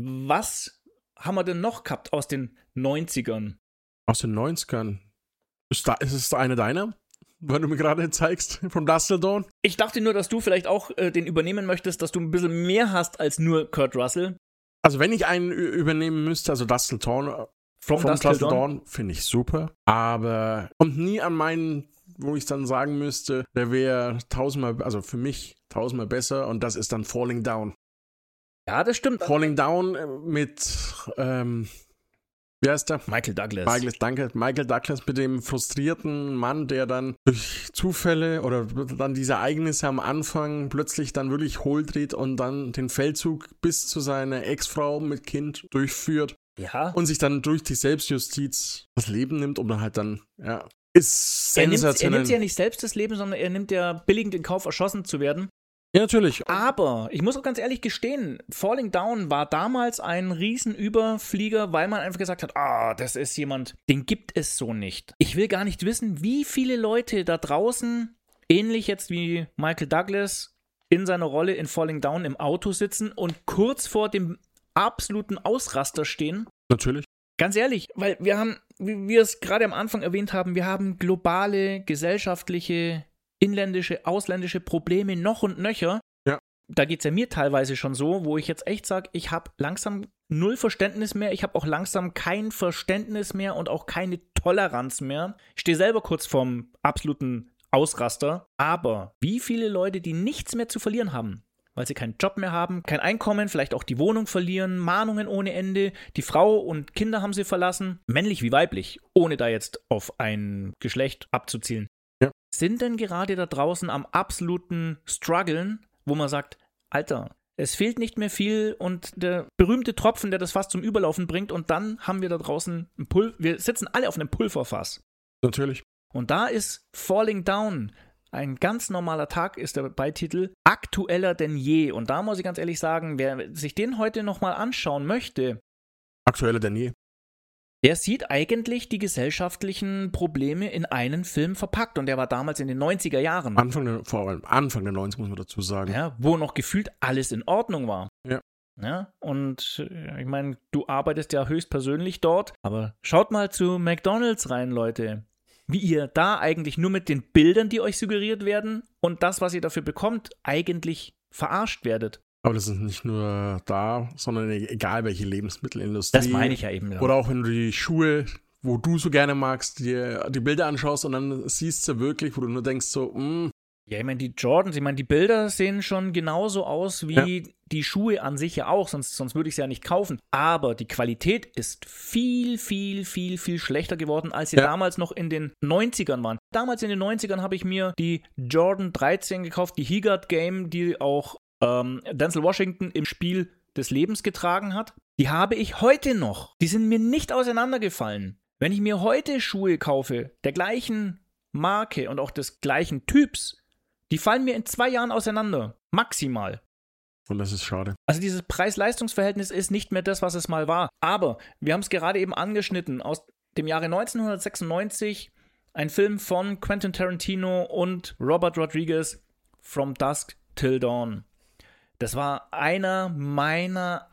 Was haben wir denn noch gehabt aus den neunzigern? Aus den neunzigern? Ist, da, ist es eine deiner, weil du mir gerade zeigst, von Dustle Dawn? Ich dachte nur, dass du vielleicht auch äh, den übernehmen möchtest, dass du ein bisschen mehr hast als nur Kurt Russell. Also wenn ich einen übernehmen müsste, also Dustle Dawn, From, From Dustle Dawn, Dawn finde ich super, aber kommt nie an meinen, wo ich dann sagen müsste, der wäre tausendmal, also für mich tausendmal besser und das ist dann Falling Down. Ja, das stimmt. Falling Down mit, ähm, wie heißt der? Michael Douglas. Michael, danke. Michael Douglas mit dem frustrierten Mann, der dann durch Zufälle oder dann diese Ereignisse am Anfang plötzlich dann wirklich hohl dreht und dann den Feldzug bis zu seiner Ex-Frau mit Kind durchführt. Ja. Und sich dann durch die Selbstjustiz das Leben nimmt, um dann halt dann, ja, ist sensationell. Er nimmt, er nimmt ja nicht selbst das Leben, sondern er nimmt ja billigend in Kauf, erschossen zu werden. Ja, natürlich. Aber ich muss auch ganz ehrlich gestehen, Falling Down war damals ein Riesenüberflieger, weil man einfach gesagt hat, ah, das ist jemand, den gibt es so nicht. Ich will gar nicht wissen, wie viele Leute da draußen, ähnlich jetzt wie Michael Douglas, in seiner Rolle in Falling Down im Auto sitzen und kurz vor dem absoluten Ausraster stehen. Natürlich. Ganz ehrlich, weil wir haben, wie wir es gerade am Anfang erwähnt haben, wir haben globale, gesellschaftliche, inländische, ausländische Probleme noch und nöcher. Ja. Da geht es ja mir teilweise schon so, wo ich jetzt echt sage, ich habe langsam null Verständnis mehr, ich habe auch langsam kein Verständnis mehr und auch keine Toleranz mehr. Ich stehe selber kurz vorm absoluten Ausraster, aber wie viele Leute, die nichts mehr zu verlieren haben, weil sie keinen Job mehr haben, kein Einkommen, vielleicht auch die Wohnung verlieren, Mahnungen ohne Ende, die Frau und Kinder haben sie verlassen, männlich wie weiblich, ohne da jetzt auf ein Geschlecht abzuzielen. Ja. Sind denn gerade da draußen am absoluten Struggeln, wo man sagt, Alter, es fehlt nicht mehr viel und der berühmte Tropfen, der das Fass zum Überlaufen bringt und dann haben wir da draußen ein Pulver, wir sitzen alle auf einem Pulverfass. Natürlich. Und da ist Falling Down, ein ganz normaler Tag ist der Beititel, aktueller denn je. Und da muss ich ganz ehrlich sagen, wer sich den heute nochmal anschauen möchte, aktueller denn je, der sieht eigentlich die gesellschaftlichen Probleme in einen Film verpackt. Und der war damals in den neunziger Jahren. Anfang der, vor allem Anfang der neunziger muss man dazu sagen. Ja, wo noch gefühlt alles in Ordnung war. Ja. Ja, und ich meine, du arbeitest ja höchstpersönlich dort, aber schaut mal zu McDonald's rein, Leute. Wie ihr da eigentlich nur mit den Bildern, die euch suggeriert werden und das, was ihr dafür bekommt, eigentlich verarscht werdet. Aber das ist nicht nur da, sondern egal welche Lebensmittelindustrie. Das meine ich ja eben. Ja. Oder auch wenn du die Schuhe, wo du so gerne magst, dir die Bilder anschaust und dann siehst du wirklich, wo du nur denkst so, mh. Ja, ich meine, die Jordans, ich meine, die Bilder sehen schon genauso aus wie ja. die Schuhe an sich ja auch, sonst, sonst würde ich sie ja nicht kaufen. Aber die Qualität ist viel, viel, viel, viel schlechter geworden, als sie ja. damals noch in den neunzigern waren. Damals in den neunzigern habe ich mir die Jordan dreizehn gekauft, die He-Got Game, die auch ähm, Denzel Washington im Spiel des Lebens getragen hat. Die habe ich heute noch. Die sind mir nicht auseinandergefallen. Wenn ich mir heute Schuhe kaufe, der gleichen Marke und auch des gleichen Typs, die fallen mir in zwei Jahren auseinander. Maximal. Und das ist schade. Also dieses Preis-Leistungs-Verhältnis ist nicht mehr das, was es mal war. Aber wir haben es gerade eben angeschnitten. Aus dem Jahre neunzehnhundertsechsundneunzig ein Film von Quentin Tarantino und Robert Rodriguez, From Dusk Till Dawn. Das war einer meiner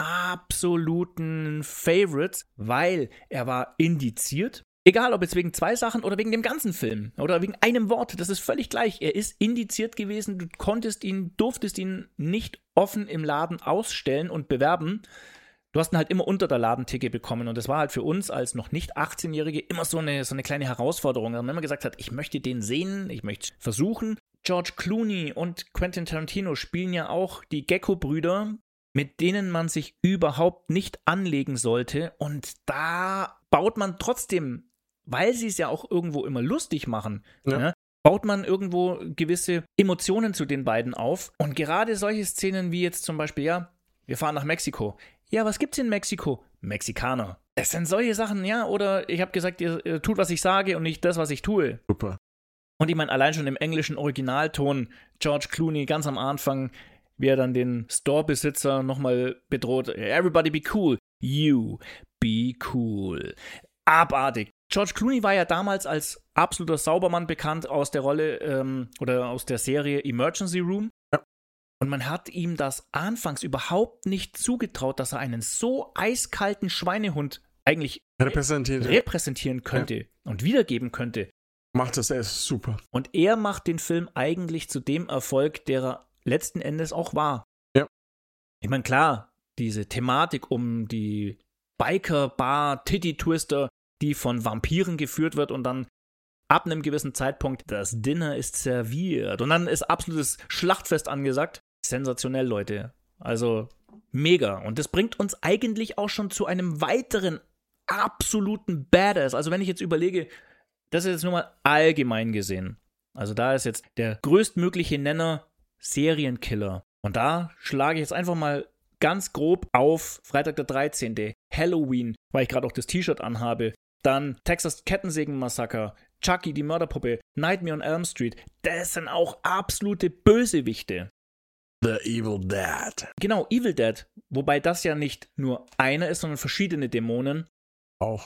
absoluten Favorites, weil er war indiziert. Egal, ob jetzt wegen zwei Sachen oder wegen dem ganzen Film oder wegen einem Wort, das ist völlig gleich. Er ist indiziert gewesen, du konntest ihn, durftest ihn nicht offen im Laden ausstellen und bewerben. Du hast ihn halt immer unter der Ladentheke bekommen und das war halt für uns als noch nicht achtzehnjährige immer so eine, so eine kleine Herausforderung. Wenn man gesagt hat, ich möchte den sehen, ich möchte versuchen. George Clooney und Quentin Tarantino spielen ja auch die Gecko-Brüder, mit denen man sich überhaupt nicht anlegen sollte. Und da baut man trotzdem, weil sie es ja auch irgendwo immer lustig machen, ja. ne, baut man irgendwo gewisse Emotionen zu den beiden auf. Und gerade solche Szenen wie jetzt zum Beispiel, ja, wir fahren nach Mexiko. Ja, was gibt's in Mexiko? Mexikaner. Es sind solche Sachen, ja, oder ich habe gesagt, ihr, ihr tut, was ich sage und nicht das, was ich tue. Super. Und ich meine, allein schon im englischen Originalton, George Clooney ganz am Anfang, wie er dann den Storebesitzer nochmal bedroht. Everybody be cool. You be cool. Abartig. George Clooney war ja damals als absoluter Saubermann bekannt aus der Rolle ähm, oder aus der Serie Emergency Room. Ja. Und man hat ihm das anfangs überhaupt nicht zugetraut, dass er einen so eiskalten Schweinehund eigentlich repräsentieren, repräsentieren könnte ja. und wiedergeben könnte. Macht das erst super. Und er macht den Film eigentlich zu dem Erfolg, der er letzten Endes auch war. Ja. Ich meine, klar, diese Thematik um die Biker-Bar, Titty-Twister, die von Vampiren geführt wird und dann ab einem gewissen Zeitpunkt, das Dinner ist serviert. Und dann ist absolutes Schlachtfest angesagt. Sensationell, Leute. Also mega. Und das bringt uns eigentlich auch schon zu einem weiteren absoluten Badass. Also wenn ich jetzt überlege, das ist jetzt nur mal allgemein gesehen. Also da ist jetzt der größtmögliche Nenner Serienkiller. Und da schlage ich jetzt einfach mal ganz grob auf Freitag der dreizehnte Halloween, weil ich gerade auch das T-Shirt anhabe. Dann Texas Kettensägen-Massaker, Chucky, die Mörderpuppe, Nightmare on Elm Street. Das sind auch absolute Bösewichte. The Evil Dead. Genau, Evil Dead. Wobei das ja nicht nur einer ist, sondern verschiedene Dämonen. Auch.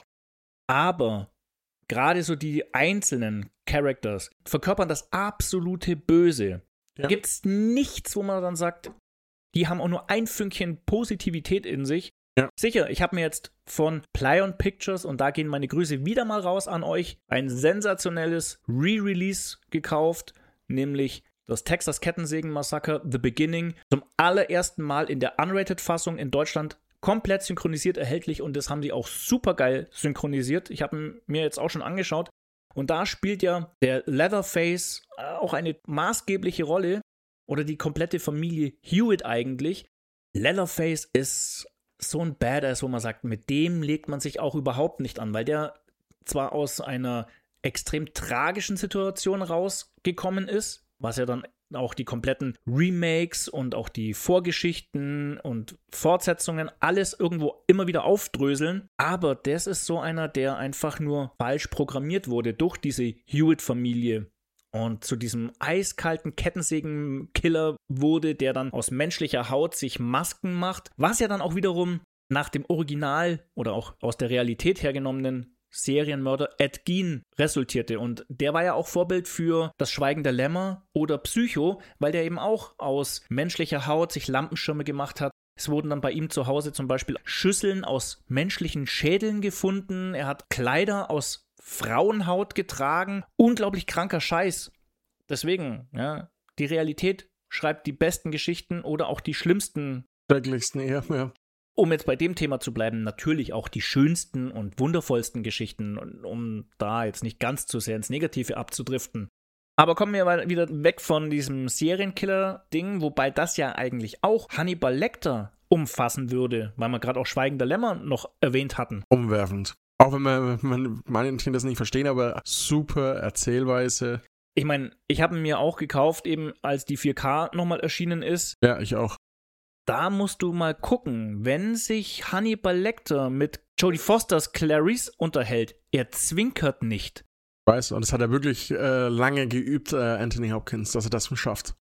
Aber gerade so die einzelnen Characters verkörpern das absolute Böse. Ja. Da gibt es nichts, wo man dann sagt, die haben auch nur ein Fünkchen Positivität in sich. Ja. Sicher, ich habe mir jetzt von Plyon Pictures, und da gehen meine Grüße wieder mal raus an euch, ein sensationelles Re-Release gekauft, nämlich das Texas Kettensägen-Massaker The Beginning, zum allerersten Mal in der Unrated-Fassung in Deutschland komplett synchronisiert erhältlich, und das haben die auch super geil synchronisiert. Ich habe mir jetzt auch schon angeschaut, und da spielt ja der Leatherface auch eine maßgebliche Rolle, oder die komplette Familie Hewitt eigentlich. Leatherface ist so ein Badass, wo man sagt, mit dem legt man sich auch überhaupt nicht an, weil der zwar aus einer extrem tragischen Situation rausgekommen ist, was ja dann auch die kompletten Remakes und auch die Vorgeschichten und Fortsetzungen alles irgendwo immer wieder aufdröseln. Aber das ist so einer, der einfach nur falsch programmiert wurde durch diese Hewitt-Familie und zu diesem eiskalten Kettensägen-Killer wurde, der dann aus menschlicher Haut sich Masken macht, was ja dann auch wiederum nach dem Original oder auch aus der Realität hergenommenen Serienmörder Ed Gein resultierte. Und der war ja auch Vorbild für Das Schweigen der Lämmer oder Psycho, weil der eben auch aus menschlicher Haut sich Lampenschirme gemacht hat. Es wurden dann bei ihm zu Hause zum Beispiel Schüsseln aus menschlichen Schädeln gefunden. Er hat Kleider aus Frauenhaut getragen. Unglaublich kranker Scheiß. Deswegen, ja, die Realität schreibt die besten Geschichten oder auch die schlimmsten. Schrecklichsten eher, ja. Um jetzt bei dem Thema zu bleiben, natürlich auch die schönsten und wundervollsten Geschichten, um da jetzt nicht ganz zu sehr ins Negative abzudriften. Aber kommen wir mal wieder weg von diesem Serienkiller-Ding, wobei das ja eigentlich auch Hannibal Lecter umfassen würde, weil wir gerade auch Schweigen der Lämmer noch erwähnt hatten. Umwerfend. Auch wenn man, man manche das nicht verstehen, aber super Erzählweise. Ich meine, ich habe ihn mir auch gekauft, eben als die vier K nochmal erschienen ist. Ja, ich auch. Da musst du mal gucken, wenn sich Hannibal Lecter mit Jodie Fosters Clarice unterhält, er zwinkert nicht. Ich weiß, und das hat er wirklich äh, lange geübt, äh, Anthony Hopkins, dass er das schafft.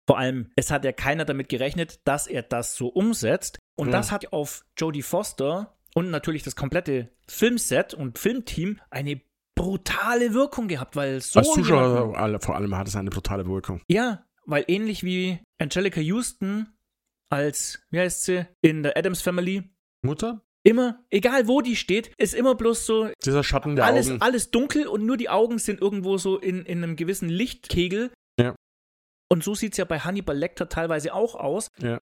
Vor allem, es hat ja keiner damit gerechnet, dass er das so umsetzt. Und Ja. das hat auf Jodie Foster und natürlich das komplette Filmset und Filmteam eine brutale Wirkung gehabt, weil so Als Zuschauer jemanden- alle, vor allem hat es eine brutale Wirkung. Ja, weil ähnlich wie Angelica Houston als, wie heißt sie, in der Addams Family, Mutter? immer, egal wo die steht, ist immer bloß so Dieser Schatten der alles, Augen. alles dunkel und nur die Augen sind irgendwo so in, in einem gewissen Lichtkegel. Ja. Und so sieht es ja bei Hannibal Lecter teilweise auch aus. Ja.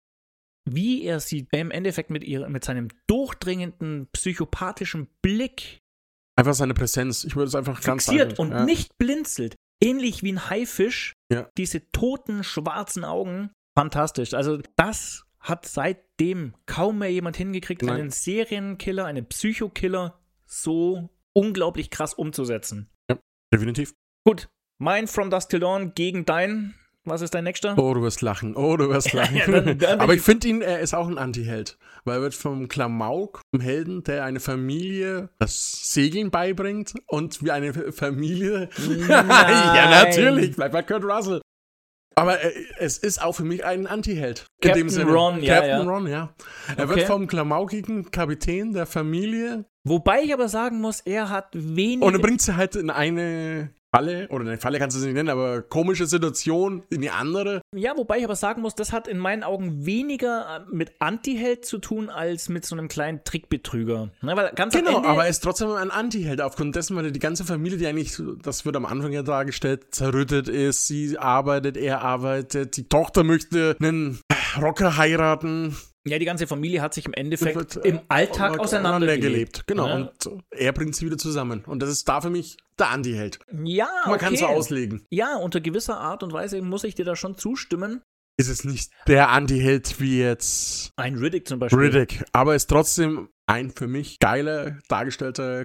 Wie er sie im Endeffekt mit, ihr, mit seinem durchdringenden, psychopathischen Blick Einfach seine Präsenz. Ich würde es einfach ganz fixiert sagen. und ja. nicht blinzelt. Ähnlich wie ein Haifisch. Ja. Diese toten, schwarzen Augen. Fantastisch. Also das hat seitdem kaum mehr jemand hingekriegt, Nein. einen Serienkiller, einen Psychokiller so unglaublich krass umzusetzen. Definitiv. Gut, mein From Dusk Till Dawn gegen dein. Was ist dein nächster? Oh, du wirst lachen. Oh, du wirst lachen. Ja, dann- dann- Aber ich finde ihn, er ist auch ein Anti-Held. Weil er wird vom Klamauk, vom Helden, der eine Familie das Segeln beibringt und wie eine Familie. ja, natürlich. Bleib bei Kurt Russell. Aber äh, es ist auch für mich ein Anti-Held. In Captain dem Sinne. Ron, ja, Captain ja. Ron, ja. Er Okay. wird vom klamaukigen Kapitän der Familie Wobei ich aber sagen muss, er hat wenig. und er bringt sie halt in eine Falle, oder eine Falle kannst du es nicht nennen, aber komische Situation in die andere. Ja, wobei ich aber sagen muss, das hat in meinen Augen weniger mit Anti-Held zu tun, als mit so einem kleinen Trickbetrüger. Ne, weil ganz am Genau, Ende, aber er ist trotzdem ein Anti-Held, aufgrund dessen, weil die ganze Familie, die eigentlich, das wird am Anfang ja dargestellt, zerrüttet ist, sie arbeitet, er arbeitet, die Tochter möchte einen Rocker heiraten. ja, die ganze Familie hat sich im Endeffekt Wird, äh, im Alltag auseinandergelebt. Genau, Ne? und er bringt sie wieder zusammen. Und das ist da für mich der Anti-Held. Ja, Man kann es so okay. auslegen. Ja, unter gewisser Art und Weise muss ich dir da schon zustimmen. Ist es nicht der Anti-Held wie jetzt Ein Riddick zum Beispiel. Riddick, aber ist trotzdem ein für mich geiler dargestellter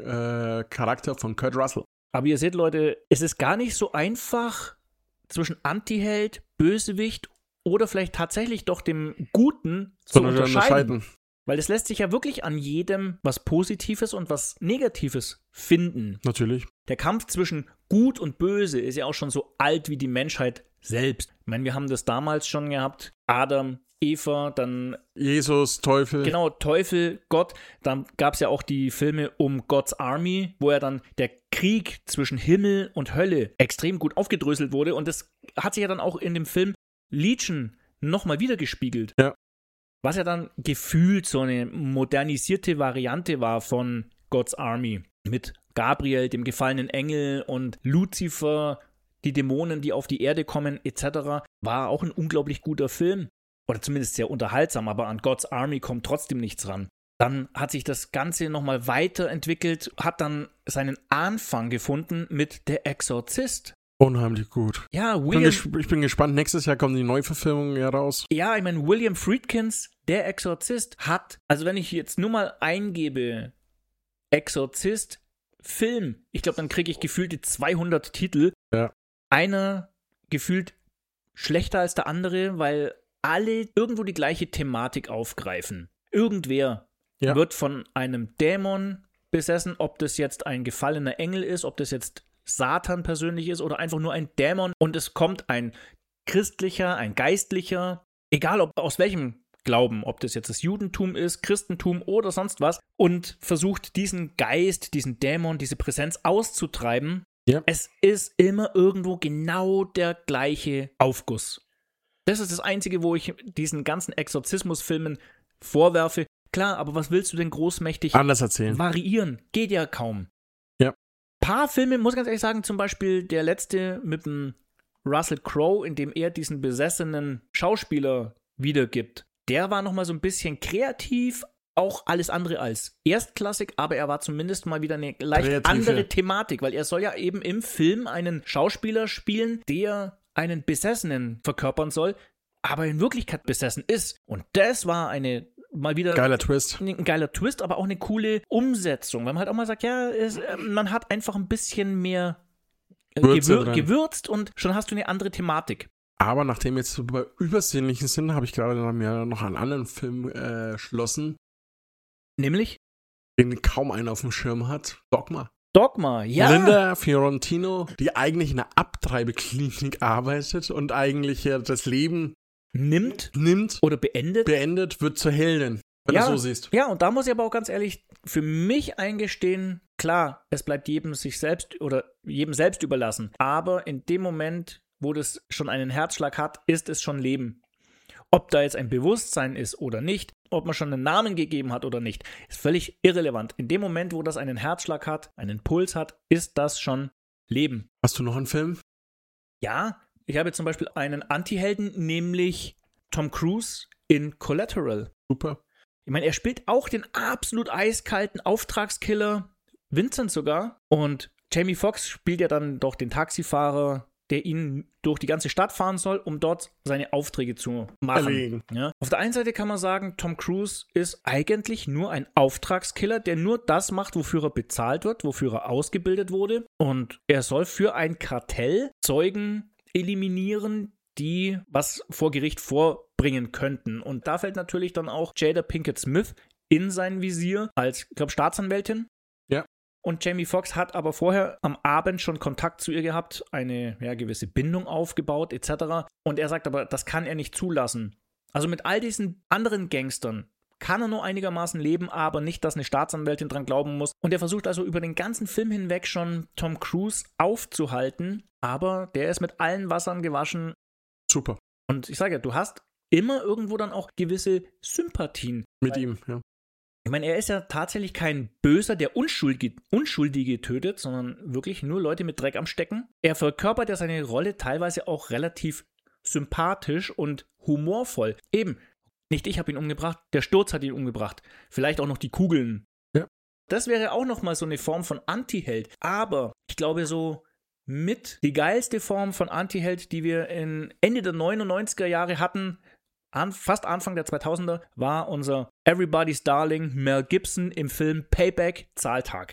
äh, Charakter von Kurt Russell. Aber ihr seht, Leute, es ist gar nicht so einfach zwischen Anti-Held, Bösewicht oder vielleicht tatsächlich doch dem Guten zu Sondern unterscheiden. unterscheiden. Weil das lässt sich ja wirklich an jedem was Positives und was Negatives finden. Natürlich. Der Kampf zwischen Gut und Böse ist ja auch schon so alt wie die Menschheit selbst. Ich meine, wir haben das damals schon gehabt. Adam, Eva, dann Jesus, Teufel. genau Teufel, Gott. Dann gab es ja auch die Filme um God's Army, wo ja dann der Krieg zwischen Himmel und Hölle extrem gut aufgedröselt wurde. Und das hat sich ja dann auch in dem Film Legion nochmal wiedergespiegelt. Ja. Was ja dann gefühlt so eine modernisierte Variante war von God's Army. Mit Gabriel, dem gefallenen Engel, und Lucifer, die Dämonen, die auf die Erde kommen, et cetera. War auch ein unglaublich guter Film. Oder zumindest sehr unterhaltsam, aber an God's Army kommt trotzdem nichts ran. Dann hat sich das Ganze nochmal weiterentwickelt, hat dann seinen Anfang gefunden mit Der Exorzist. Unheimlich gut. Ja, Ich bin, William, ges- ich bin gespannt. Nächstes Jahr kommen die Neuverfilmungen ja raus. ja, ich meine, William Friedkins, Der Exorzist, hat, also wenn ich jetzt nur mal eingebe, Exorzist, Film, ich glaube, dann kriege ich gefühlte zweihundert Titel. Ja. Einer gefühlt schlechter als der andere, weil alle irgendwo die gleiche Thematik aufgreifen. Irgendwer Ja. wird von einem Dämon besessen, ob das jetzt ein gefallener Engel ist, ob das jetzt Satan persönlich ist oder einfach nur ein Dämon, und es kommt ein christlicher, ein geistlicher, egal ob aus welchem Glauben, ob das jetzt das Judentum ist, Christentum oder sonst was, und versucht diesen Geist, diesen Dämon, diese Präsenz auszutreiben. Ja. Es ist immer irgendwo genau der gleiche Aufguss. Das ist das Einzige, wo ich diesen ganzen Exorzismusfilmen vorwerfe. Klar, aber was willst du denn großmächtig Anders erzählen. variieren? Geht ja kaum. Ja. Paar Filme, muss ich ganz ehrlich sagen, zum Beispiel der letzte mit dem Russell Crowe, in dem er diesen besessenen Schauspieler wiedergibt. Der war nochmal so ein bisschen kreativ, auch alles andere als erstklassig, aber er war zumindest mal wieder eine leicht Kreativ, andere ja. Thematik, weil er soll ja eben im Film einen Schauspieler spielen, der einen Besessenen verkörpern soll, aber in Wirklichkeit besessen ist. Und das war eine mal wieder Geiler Twist. ein geiler Twist, aber auch eine coole Umsetzung, weil man halt auch mal sagt, ja, es, äh, man hat einfach ein bisschen mehr äh, Würze gewür- dran. gewürzt und schon hast du eine andere Thematik. Aber nachdem wir jetzt bei übersinnlichen sind, habe ich gerade mir noch einen anderen Film äh, erschlossen, Nämlich den kaum einer auf dem Schirm hat. Dogma. Dogma, ja. Linda Fiorentino, die eigentlich in einer Abtreibeklinik arbeitet und eigentlich ja das Leben nimmt, nimmt oder beendet. beendet, wird zur Heldin, wenn ja, du so siehst. Ja, und da muss ich aber auch ganz ehrlich für mich eingestehen, klar, es bleibt jedem sich selbst oder jedem selbst überlassen. Aber in dem Moment, wo das schon einen Herzschlag hat, ist es schon Leben. Ob da jetzt ein Bewusstsein ist oder nicht, ob man schon einen Namen gegeben hat oder nicht, ist völlig irrelevant. In dem Moment, wo das einen Herzschlag hat, einen Puls hat, ist das schon Leben. Hast du noch einen Film? Ja, ich habe zum Beispiel einen Anti-Helden, nämlich Tom Cruise in Collateral. Super. Ich meine, er spielt auch den absolut eiskalten Auftragskiller, Vincent sogar. Und Jamie Foxx spielt ja dann doch den Taxifahrer, der ihn durch die ganze Stadt fahren soll, um dort seine Aufträge zu machen. Ja. Auf der einen Seite kann man sagen, Tom Cruise ist eigentlich nur ein Auftragskiller, der nur das macht, wofür er bezahlt wird, wofür er ausgebildet wurde. Und er soll für ein Kartell Zeugen eliminieren, die was vor Gericht vorbringen könnten. Und da fällt natürlich dann auch Jada Pinkett Smith in sein Visier als, ich glaube, Staatsanwältin. Ja. Und Jamie Foxx hat aber vorher am Abend schon Kontakt zu ihr gehabt, eine ja, gewisse Bindung aufgebaut et cetera. Und er sagt aber, das kann er nicht zulassen. Also mit all diesen anderen Gangstern kann er nur einigermaßen leben, aber nicht, dass eine Staatsanwältin dran glauben muss. Und er versucht also über den ganzen Film hinweg schon Tom Cruise aufzuhalten, aber der ist mit allen Wassern gewaschen. Super. Und ich sage ja, du hast immer irgendwo dann auch gewisse Sympathien. Mit ihm, ja. Ich meine, er ist ja tatsächlich kein Böser, der Unschuldige, Unschuldige tötet, sondern wirklich nur Leute mit Dreck am Stecken. Er verkörpert ja seine Rolle teilweise auch relativ sympathisch und humorvoll. Eben, nicht ich habe ihn umgebracht, der Sturz hat ihn umgebracht. Vielleicht auch noch die Kugeln. Ja. Das wäre auch nochmal so eine Form von Anti-Held. Aber ich glaube so mit die geilste Form von Anti-Held, die wir in Ende der neunundneunziger Jahre hatten, An, fast Anfang der zweitausender, war unser Everybody's Darling Mel Gibson im Film Payback, Zahltag.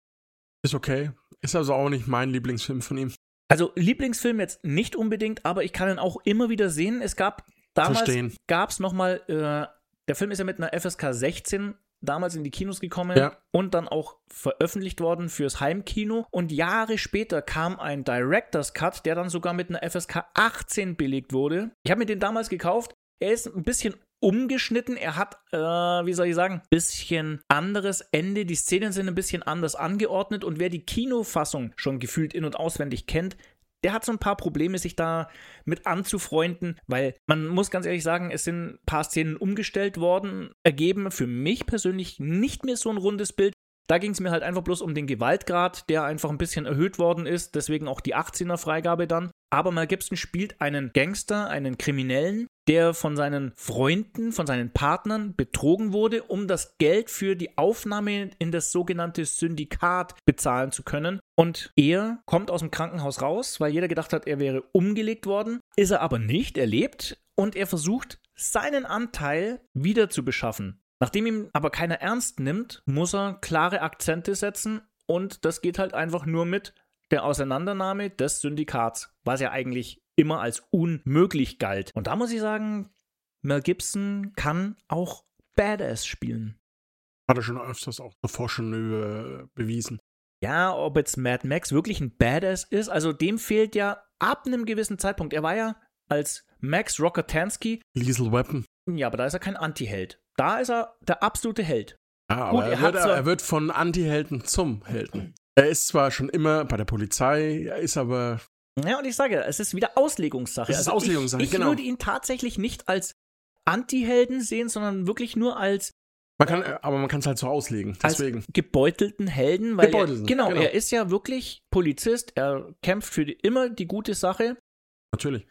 Ist okay. Ist also auch nicht mein Lieblingsfilm von ihm. Also Lieblingsfilm jetzt nicht unbedingt, aber ich kann ihn auch immer wieder sehen. Es gab damals, gab es nochmal, äh, der Film ist ja mit einer F S K sechzehn damals in die Kinos gekommen ja. und dann auch veröffentlicht worden fürs Heimkino. Und Jahre später kam ein Director's Cut, der dann sogar mit einer F S K achtzehn belegt wurde. Ich habe mir den damals gekauft. Er ist ein bisschen umgeschnitten. Er hat, äh, wie soll ich sagen, ein bisschen anderes Ende. Die Szenen sind ein bisschen anders angeordnet. Und wer die Kinofassung schon gefühlt in- und auswendig kennt, der hat so ein paar Probleme, sich da mit anzufreunden, weil man muss ganz ehrlich sagen, es sind ein paar Szenen umgestellt worden, ergeben für mich persönlich nicht mehr so ein rundes Bild. Da ging es mir halt einfach bloß um den Gewaltgrad, der einfach ein bisschen erhöht worden ist, deswegen auch die achtzehner Freigabe dann. Aber Mel Gibson spielt einen Gangster, einen Kriminellen, der von seinen Freunden, von seinen Partnern betrogen wurde, um das Geld für die Aufnahme in das sogenannte Syndikat bezahlen zu können. Und er kommt aus dem Krankenhaus raus, weil jeder gedacht hat, er wäre umgelegt worden. Ist er aber nicht, er lebt und er versucht, seinen Anteil wieder zu beschaffen. Nachdem ihm aber keiner ernst nimmt, muss er klare Akzente setzen und das geht halt einfach nur mit der Auseinandernahme des Syndikats, was ja eigentlich immer als unmöglich galt. Und da muss ich sagen, Mel Gibson kann auch Badass spielen. Hat er schon öfters auch davor schon äh, bewiesen. Ja, ob jetzt Mad Max wirklich ein Badass ist, also dem fehlt ja ab einem gewissen Zeitpunkt. Er war ja als Max Rokatansky. Lethal Weapon. Ja, aber da ist er kein Anti-Held. Da ist er der absolute Held. Ja, aber Gut, er, er, wird, hat so er wird von Anti-Helden zum Helden. Er ist zwar schon immer bei der Polizei, er ist aber... Ja, und ich sage, es ist wieder Auslegungssache. Es ist also Auslegungssache, ich, ich genau. würde ihn tatsächlich nicht als Anti-Helden sehen, sondern wirklich nur als... Man kann, aber man kann es halt so auslegen, deswegen. Als gebeutelten Helden. Weil gebeutelten, er, genau, genau, er ist ja wirklich Polizist, er kämpft für die, immer die gute Sache. Natürlich.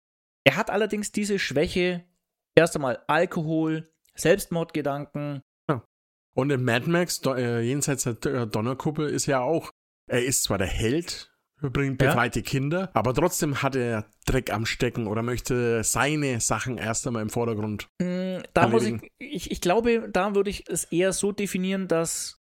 Er hat allerdings diese Schwäche, erst einmal Alkohol, Selbstmordgedanken. Ja. Und in Mad Max, do, äh, jenseits der Donnerkuppel, ist ja auch, er ist zwar der Held, bringt befreite ja. Kinder, aber trotzdem hat er Dreck am Stecken oder möchte seine Sachen erst einmal im Vordergrund mm, da muss ich, ich, ich glaube, da würde ich es eher so definieren, dass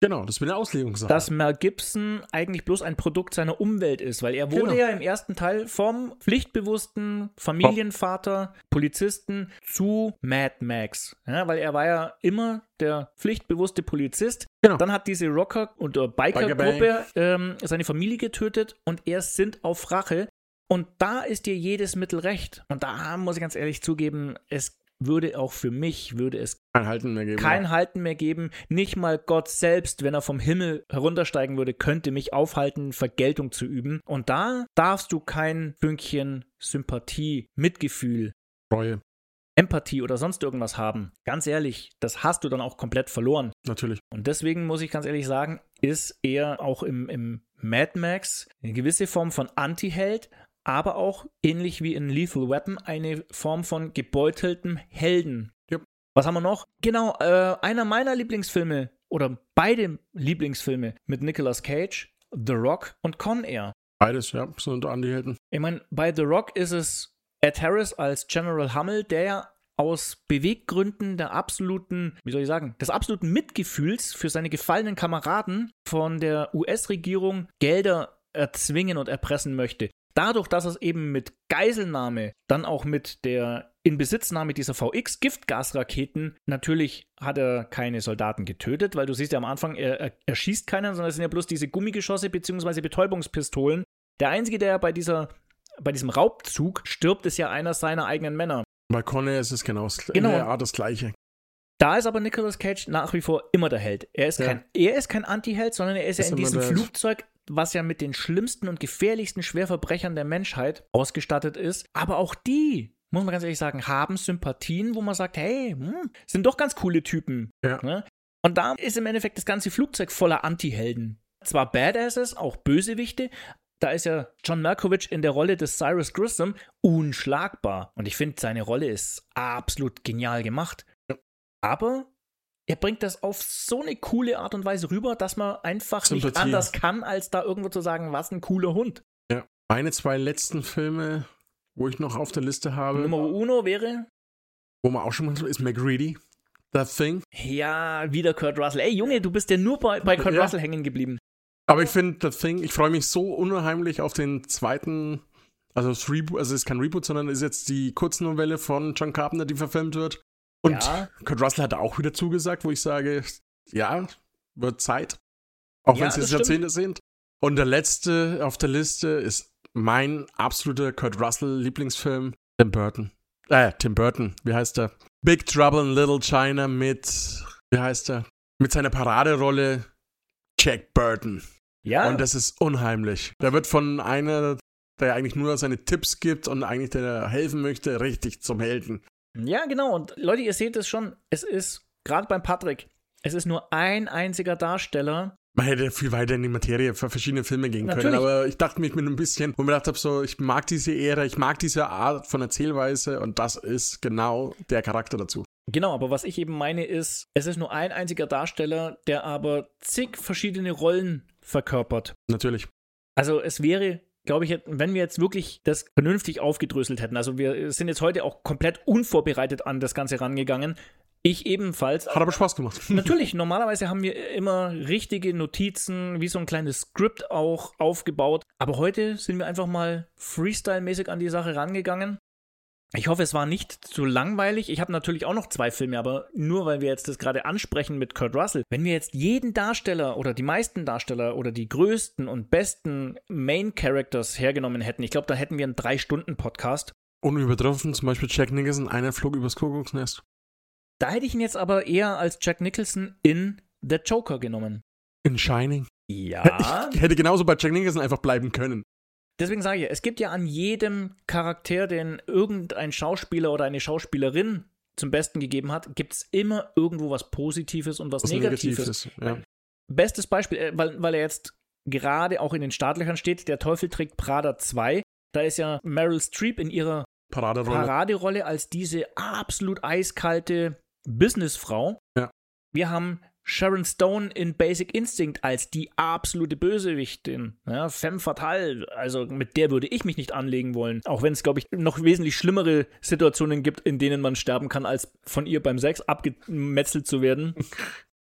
Genau, das wäre eine Auslegungssache. Dass Mel Gibson eigentlich bloß ein Produkt seiner Umwelt ist, weil er wurde Genau. ja im ersten Teil vom pflichtbewussten Familienvater, Polizisten zu Mad Max. Ja, weil er war ja immer der pflichtbewusste Polizist. Genau. Dann hat diese Rocker- und Biker-Gruppe ähm, seine Familie getötet und er sinnt auf Rache. Und da ist dir jedes Mittel recht. Und da muss ich ganz ehrlich zugeben, es würde auch für mich, würde es kein Halten mehr geben. Kein ja. Halten mehr geben. Nicht mal Gott selbst, wenn er vom Himmel heruntersteigen würde, könnte mich aufhalten, Vergeltung zu üben. Und da darfst du kein Fünkchen Sympathie, Mitgefühl, Reue. Empathie oder sonst irgendwas haben. Ganz ehrlich, das hast du dann auch komplett verloren. Natürlich. Und deswegen muss ich ganz ehrlich sagen, ist er auch im, im Mad Max eine gewisse Form von Anti-Held, aber auch ähnlich wie in Lethal Weapon eine Form von gebeuteltem Helden. Yep. Was haben wir noch? Genau, äh, einer meiner Lieblingsfilme oder beide Lieblingsfilme mit Nicolas Cage, The Rock und Con Air. Beides, ja, sind Anti-Helden. Ich meine, bei The Rock ist es Ed Harris als General Hummel, der ja aus Beweggründen der absoluten, wie soll ich sagen, des absoluten Mitgefühls für seine gefallenen Kameraden von der U S-Regierung Gelder erzwingen und erpressen möchte. Dadurch, dass es eben mit Geiselnahme, dann auch mit der Inbesitznahme dieser V X-Giftgasraketen, natürlich hat er keine Soldaten getötet, weil du siehst ja am Anfang, er, er, er schießt keinen, sondern es sind ja bloß diese Gummigeschosse bzw. Betäubungspistolen. Der Einzige, der bei dieser, bei diesem Raubzug stirbt, ist ja einer seiner eigenen Männer. Bei Conner ist es genau, Genau. in der Art das Gleiche. Da ist aber Nicolas Cage nach wie vor immer der Held. Er ist Ja. kein, er ist kein Anti-Held, sondern er ist, Ist ja in immer diesem der- Flugzeug, was ja mit den schlimmsten und gefährlichsten Schwerverbrechern der Menschheit ausgestattet ist. Aber auch die, muss man ganz ehrlich sagen, haben Sympathien, wo man sagt, hey, hm, sind doch ganz coole Typen. Ja. Ne? Und da ist im Endeffekt das ganze Flugzeug voller Anti-Helden. Zwar Badasses, auch Bösewichte. Da ist ja John Malkovich in der Rolle des Cyrus Grissom unschlagbar. Und ich finde, seine Rolle ist absolut genial gemacht. Ja. Aber er bringt das auf so eine coole Art und Weise rüber, dass man einfach nicht Sympathie. anders kann, als da irgendwo zu sagen, was ein cooler Hund. Ja. Meine zwei letzten Filme, wo ich noch auf der Liste habe, Nummer uno wäre, wo man auch schon mal so ist, MacReady, That Thing. ja, wieder Kurt Russell. Ey, Junge, du bist ja nur bei, bei Kurt Ja. Russell hängen geblieben. Aber ich finde That Thing, ich freue mich so unheimlich auf den zweiten, also das Reboot, also es ist kein Reboot, sondern ist jetzt die Kurznovelle von John Carpenter, die verfilmt wird. Und Ja. Kurt Russell hat da auch wieder zugesagt, wo ich sage, ja, wird Zeit. Auch Ja, wenn es das jetzt Jahrzehnte sind. Und der letzte auf der Liste ist mein absoluter Kurt Russell Lieblingsfilm, Tim Burton. Äh, Tim Burton, wie heißt er? Big Trouble in Little China mit, wie heißt er? Mit seiner Paraderolle Jack Burton. Ja, Und das ist unheimlich. Der wird von einer, der eigentlich nur seine Tipps gibt und eigentlich der helfen möchte, richtig zum Helden. ja, genau. Und Leute, ihr seht es schon, es ist, gerade beim Patrick, es ist nur ein einziger Darsteller. Man hätte viel weiter in die Materie für verschiedene Filme gehen können, Natürlich. aber ich dachte mir mit ein bisschen, wo ich mir gedacht habe, so, ich mag diese Ära, ich mag diese Art von Erzählweise und das ist genau der Charakter dazu. Genau, aber was ich eben meine ist, es ist nur ein einziger Darsteller, der aber zig verschiedene Rollen verkörpert. Natürlich. Also es wäre, glaube ich, wenn wir jetzt wirklich das vernünftig aufgedröselt hätten, also wir sind jetzt heute auch komplett unvorbereitet an das Ganze rangegangen, ich ebenfalls. Hat aber Spaß gemacht. Natürlich, normalerweise haben wir immer richtige Notizen, wie so ein kleines Skript auch aufgebaut, aber heute sind wir einfach mal Freestyle-mäßig an die Sache rangegangen. Ich hoffe, es war nicht zu langweilig. Ich habe natürlich auch noch zwei Filme, aber nur weil wir jetzt das gerade ansprechen mit Kurt Russell. Wenn wir jetzt jeden Darsteller oder die meisten Darsteller oder die größten und besten Main Characters hergenommen hätten, ich glaube, da hätten wir einen drei Stunden Podcast. Unübertroffen, zum Beispiel Jack Nicholson, einer flog übers Kuckucksnest. Da hätte ich ihn jetzt aber eher als Jack Nicholson in The Joker genommen. In Shining. Ja. Ich hätte genauso bei Jack Nicholson einfach bleiben können. Deswegen sage ich, es gibt ja an jedem Charakter, den irgendein Schauspieler oder eine Schauspielerin zum Besten gegeben hat, gibt es immer irgendwo was Positives und was, Was Negatives. Negatives. Ja. Bestes Beispiel, äh, weil, weil er jetzt gerade auch in den Startlöchern steht, Der Teufel trägt Prada zwei. Da ist ja Meryl Streep in ihrer Paraderolle. Paraderolle als diese absolut eiskalte Businessfrau. Ja. Wir haben Sharon Stone in Basic Instinct als die absolute Bösewichtin. Ja, Femme fatale, also mit der würde ich mich nicht anlegen wollen. Auch wenn es, glaube ich, noch wesentlich schlimmere Situationen gibt, in denen man sterben kann, als von ihr beim Sex abgemetzelt zu werden.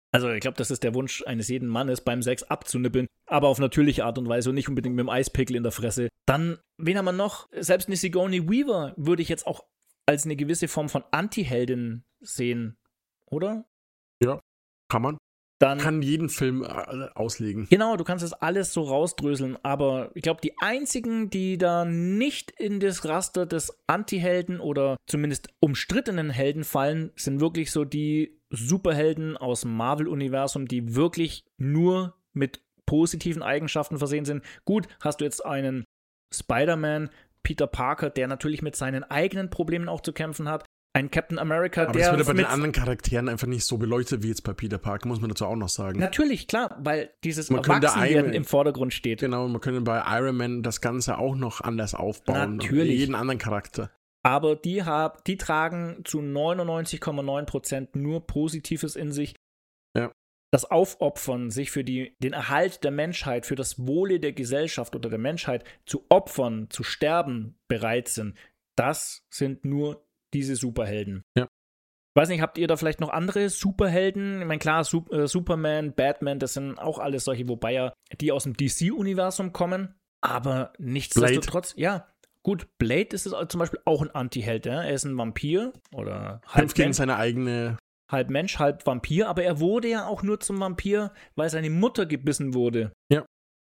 Also ich glaube, das ist der Wunsch eines jeden Mannes, beim Sex abzunippeln, aber auf natürliche Art und Weise und nicht unbedingt mit dem Eispickel in der Fresse. Dann, wen haben wir noch? Selbst eine Sigourney Weaver würde ich jetzt auch als eine gewisse Form von Anti-Heldin sehen, oder? Ja, kann man. Dann kann jeden Film äh, auslegen. Genau, du kannst das alles so rausdröseln, aber ich glaube, die einzigen, die da nicht in das Raster des Anti-Helden oder zumindest umstrittenen Helden fallen, sind wirklich so die Superhelden aus dem Marvel-Universum, die wirklich nur mit positiven Eigenschaften versehen sind. Gut, hast du jetzt einen Spider-Man, Peter Parker, der natürlich mit seinen eigenen Problemen auch zu kämpfen hat. Ein Captain America, aber der. Aber das wird bei den anderen Charakteren einfach nicht so beleuchtet wie jetzt bei Peter Parker, muss man dazu auch noch sagen. Natürlich, klar, weil dieses man Erwachsenwerden im Vordergrund steht. Genau, man könnte bei Iron Man das Ganze auch noch anders aufbauen. Natürlich. Jeden anderen Charakter. Aber die, hab, die tragen zu neunundneunzig Komma neun Prozent nur Positives in sich. Ja. Das Aufopfern, sich für die, den Erhalt der Menschheit, für das Wohle der Gesellschaft oder der Menschheit zu opfern, zu sterben bereit sind, das sind nur diese Superhelden. Ja. Weiß nicht, habt ihr da vielleicht noch andere Superhelden? Ich meine, klar, Sup- äh, Superman, Batman, das sind auch alles solche, wobei ja die aus dem D C-Universum kommen, aber nichtsdestotrotz, Blade. Ja, gut, Blade ist es zum Beispiel auch ein Anti-Held, ja? Er ist ein Vampir oder halb Kämpft gegen seine eigene halb Mensch, halb Vampir, aber er wurde ja auch nur zum Vampir, weil seine Mutter gebissen wurde. Ja.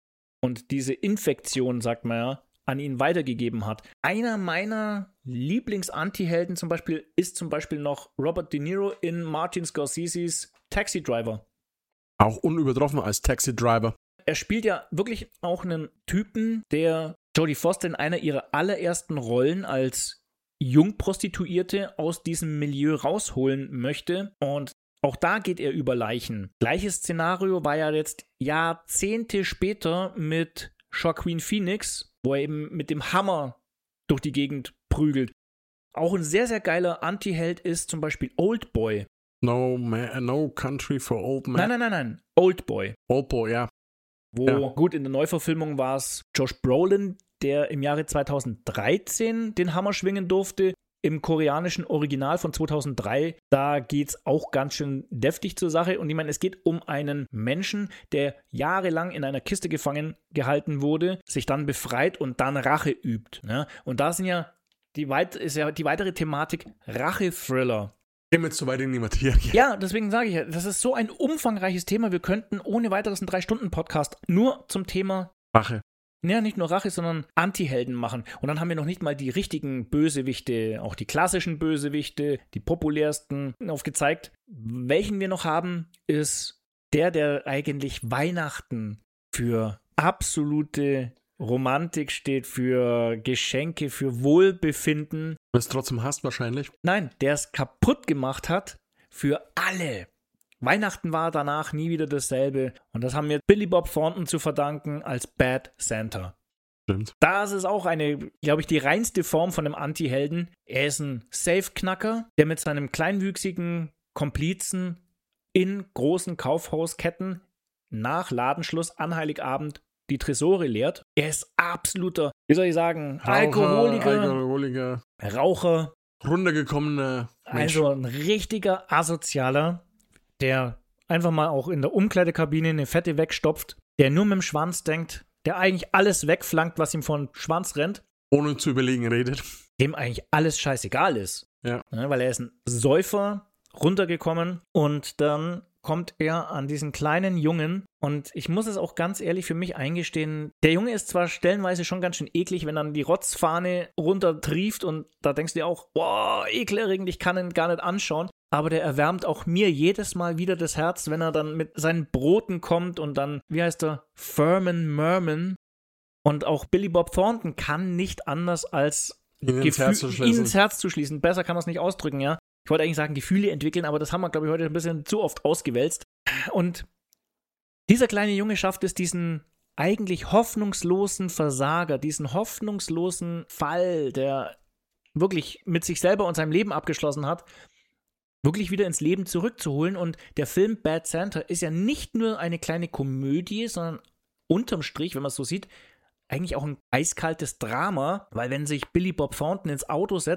Und diese Infektion, sagt man ja, an ihn weitergegeben hat. Einer meiner Lieblings-Anti-Helden zum Beispiel ist zum Beispiel noch Robert De Niro in Martin Scorseses Taxi Driver. Auch unübertroffen als Taxi Driver. Er spielt ja wirklich auch einen Typen, der Jodie Foster in einer ihrer allerersten Rollen als Jungprostituierte aus diesem Milieu rausholen möchte. Und auch da geht er über Leichen. Gleiches Szenario war ja jetzt Jahrzehnte später mit Joaquin Phoenix, wo er eben mit dem Hammer durch die Gegend prügelt. Auch ein sehr, sehr geiler Anti-Held ist zum Beispiel Oldboy. No, man, no Country for Old Men. Nein, nein, nein, nein. Oldboy. Oldboy, ja. Wo, ja. Gut, in der Neuverfilmung war es Josh Brolin, der im Jahre zweitausenddreizehn den Hammer schwingen durfte. Im koreanischen Original von zweitausenddrei, da geht es auch ganz schön deftig zur Sache. Und ich meine, es geht um einen Menschen, der jahrelang in einer Kiste gefangen gehalten wurde, sich dann befreit und dann Rache übt. Ne? Und da sind ja die, weit- ist ja die weitere Thematik Rache-Thriller. Gehen wir jetzt so weit in die Materie. Ja, deswegen sage ich ja, das ist so ein umfangreiches Thema. Wir könnten ohne weiteres einen drei Stunden Podcast nur zum Thema Rache. Ja, nicht nur Rache, sondern Anti-Helden machen. Und dann haben wir noch nicht mal die richtigen Bösewichte, auch die klassischen Bösewichte, die populärsten aufgezeigt. Welchen wir noch haben, ist der, der eigentlich Weihnachten für absolute Romantik steht, für Geschenke, für Wohlbefinden. Du es trotzdem hast wahrscheinlich. Nein, der es kaputt gemacht hat für alle. Weihnachten war danach nie wieder dasselbe. Und das haben wir Billy Bob Thornton zu verdanken als Bad Santa. Stimmt. Da ist es auch eine, glaube ich, die reinste Form von einem Anti-Helden. Er ist ein Safe-Knacker, der mit seinem kleinwüchsigen Komplizen in großen Kaufhausketten nach Ladenschluss an Heiligabend die Tresore leert. Er ist absoluter, wie soll ich sagen, Raucher, Alkoholiker, Alkoholiker, Raucher. Runtergekommener Mensch. Also ein richtiger Asozialer, der einfach mal auch in der Umkleidekabine eine Fette wegstopft, der nur mit dem Schwanz denkt, der eigentlich alles wegflankt, was ihm von Schwanz rennt. Ohne zu überlegen redet. Dem eigentlich alles scheißegal ist. Ja. Ja, weil er ist ein Säufer, runtergekommen und dann kommt er an diesen kleinen Jungen und ich muss es auch ganz ehrlich für mich eingestehen, der Junge ist zwar stellenweise schon ganz schön eklig, wenn dann die Rotzfahne runtertrieft und da denkst du dir auch, boah, ekelerregend, ich kann ihn gar nicht anschauen, aber der erwärmt auch mir jedes Mal wieder das Herz, wenn er dann mit seinen Broten kommt und dann, wie heißt er, Furman Merman und auch Billy Bob Thornton kann nicht anders als ihn ins, Herz zu ihn ins Herz zu schließen. Besser kann man es nicht ausdrücken, ja. Ich wollte eigentlich sagen, Gefühle entwickeln, aber das haben wir, glaube ich, heute ein bisschen zu oft ausgewälzt. Und dieser kleine Junge schafft es, diesen eigentlich hoffnungslosen Versager, diesen hoffnungslosen Fall, der wirklich mit sich selber und seinem Leben abgeschlossen hat, wirklich wieder ins Leben zurückzuholen. Und der Film Bad Santa ist ja nicht nur eine kleine Komödie, sondern unterm Strich, wenn man es so sieht, eigentlich auch ein eiskaltes Drama, weil wenn sich Billy Bob Thornton ins Auto setzt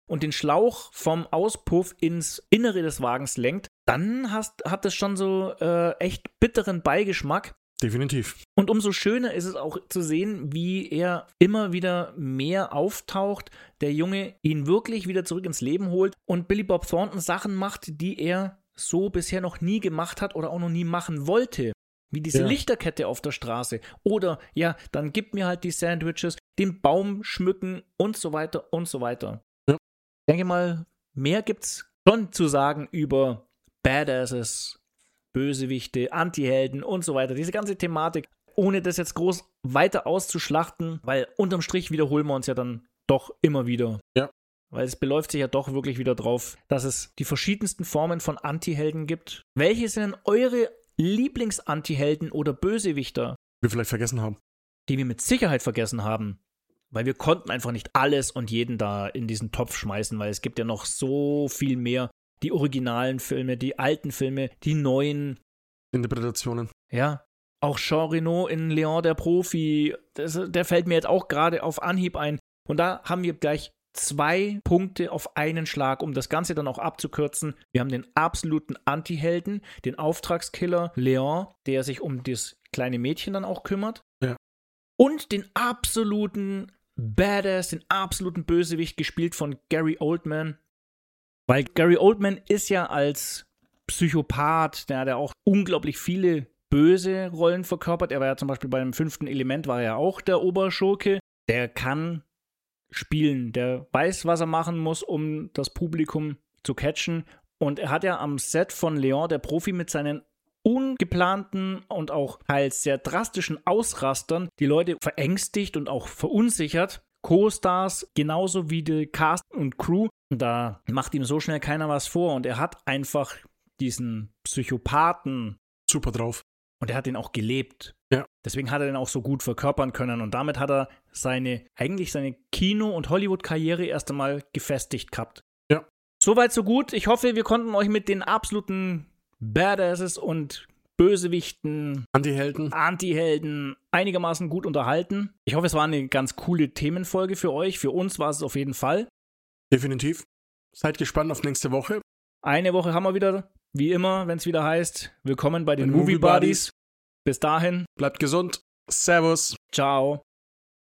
und den Schlauch vom Auspuff ins Innere des Wagens lenkt, dann hast, hat das schon so äh, echt bitteren Beigeschmack. Definitiv. Und umso schöner ist es auch zu sehen, wie er immer wieder mehr auftaucht, der Junge ihn wirklich wieder zurück ins Leben holt und Billy Bob Thornton Sachen macht, die er so bisher noch nie gemacht hat oder auch noch nie machen wollte. Wie diese Ja. Lichterkette auf der Straße. Oder, ja, dann gib mir halt die Sandwiches, den Baum schmücken und so weiter und so weiter. Ja. Ich denke mal, mehr gibt's schon zu sagen über Badasses, Bösewichte, Antihelden und so weiter. Diese ganze Thematik, ohne das jetzt groß weiter auszuschlachten, weil unterm Strich wiederholen wir uns ja dann doch immer wieder. Ja. Weil es beläuft sich ja doch wirklich wieder drauf, dass es die verschiedensten Formen von Antihelden gibt. Welche sind denn eure Lieblings-Antihelden oder Bösewichter, Wir vielleicht vergessen haben. die wir mit Sicherheit vergessen haben? Weil wir konnten einfach nicht alles und jeden da in diesen Topf schmeißen, weil es gibt ja noch so viel mehr. Die originalen Filme, die alten Filme, die neuen. Interpretationen. Ja, auch Jean Reno in Leon der Profi, das, der fällt mir jetzt auch gerade auf Anhieb ein. Und da haben wir gleich zwei Punkte auf einen Schlag, um das Ganze dann auch abzukürzen. Wir haben den absoluten Antihelden, den Auftragskiller Leon, der sich um das kleine Mädchen dann auch kümmert. Ja. Und den absoluten Badass, den absoluten Bösewicht, gespielt von Gary Oldman. Weil Gary Oldman ist ja als Psychopath, der, der auch unglaublich viele böse Rollen verkörpert. Er war ja zum Beispiel beim fünften Element, war er auch der Oberschurke. Der kann spielen, der weiß, was er machen muss, um das Publikum zu catchen. Und er hat ja am Set von Leon, der Profi, mit seinen ungeplanten und auch teils sehr drastischen Ausrastern die Leute verängstigt und auch verunsichert. Co-Stars genauso wie die Cast und Crew. Da macht ihm so schnell keiner was vor und er hat einfach diesen Psychopathen Super drauf. und er hat ihn auch gelebt. Ja. Deswegen hat er den auch so gut verkörpern können und damit hat er seine, eigentlich seine Kino- und Hollywood-Karriere erst einmal gefestigt gehabt. Ja. Soweit so gut. Ich hoffe, wir konnten euch mit den absoluten Badasses und Bösewichten, Antihelden. Antihelden einigermaßen gut unterhalten. Ich hoffe, es war eine ganz coole Themenfolge für euch. Für uns war es auf jeden Fall. Definitiv. Seid gespannt auf nächste Woche. Eine Woche haben wir wieder, wie immer, wenn es wieder heißt, willkommen bei den Bei den Movie Movie Buddies. Bis dahin, Bleibt gesund. Servus. ciao.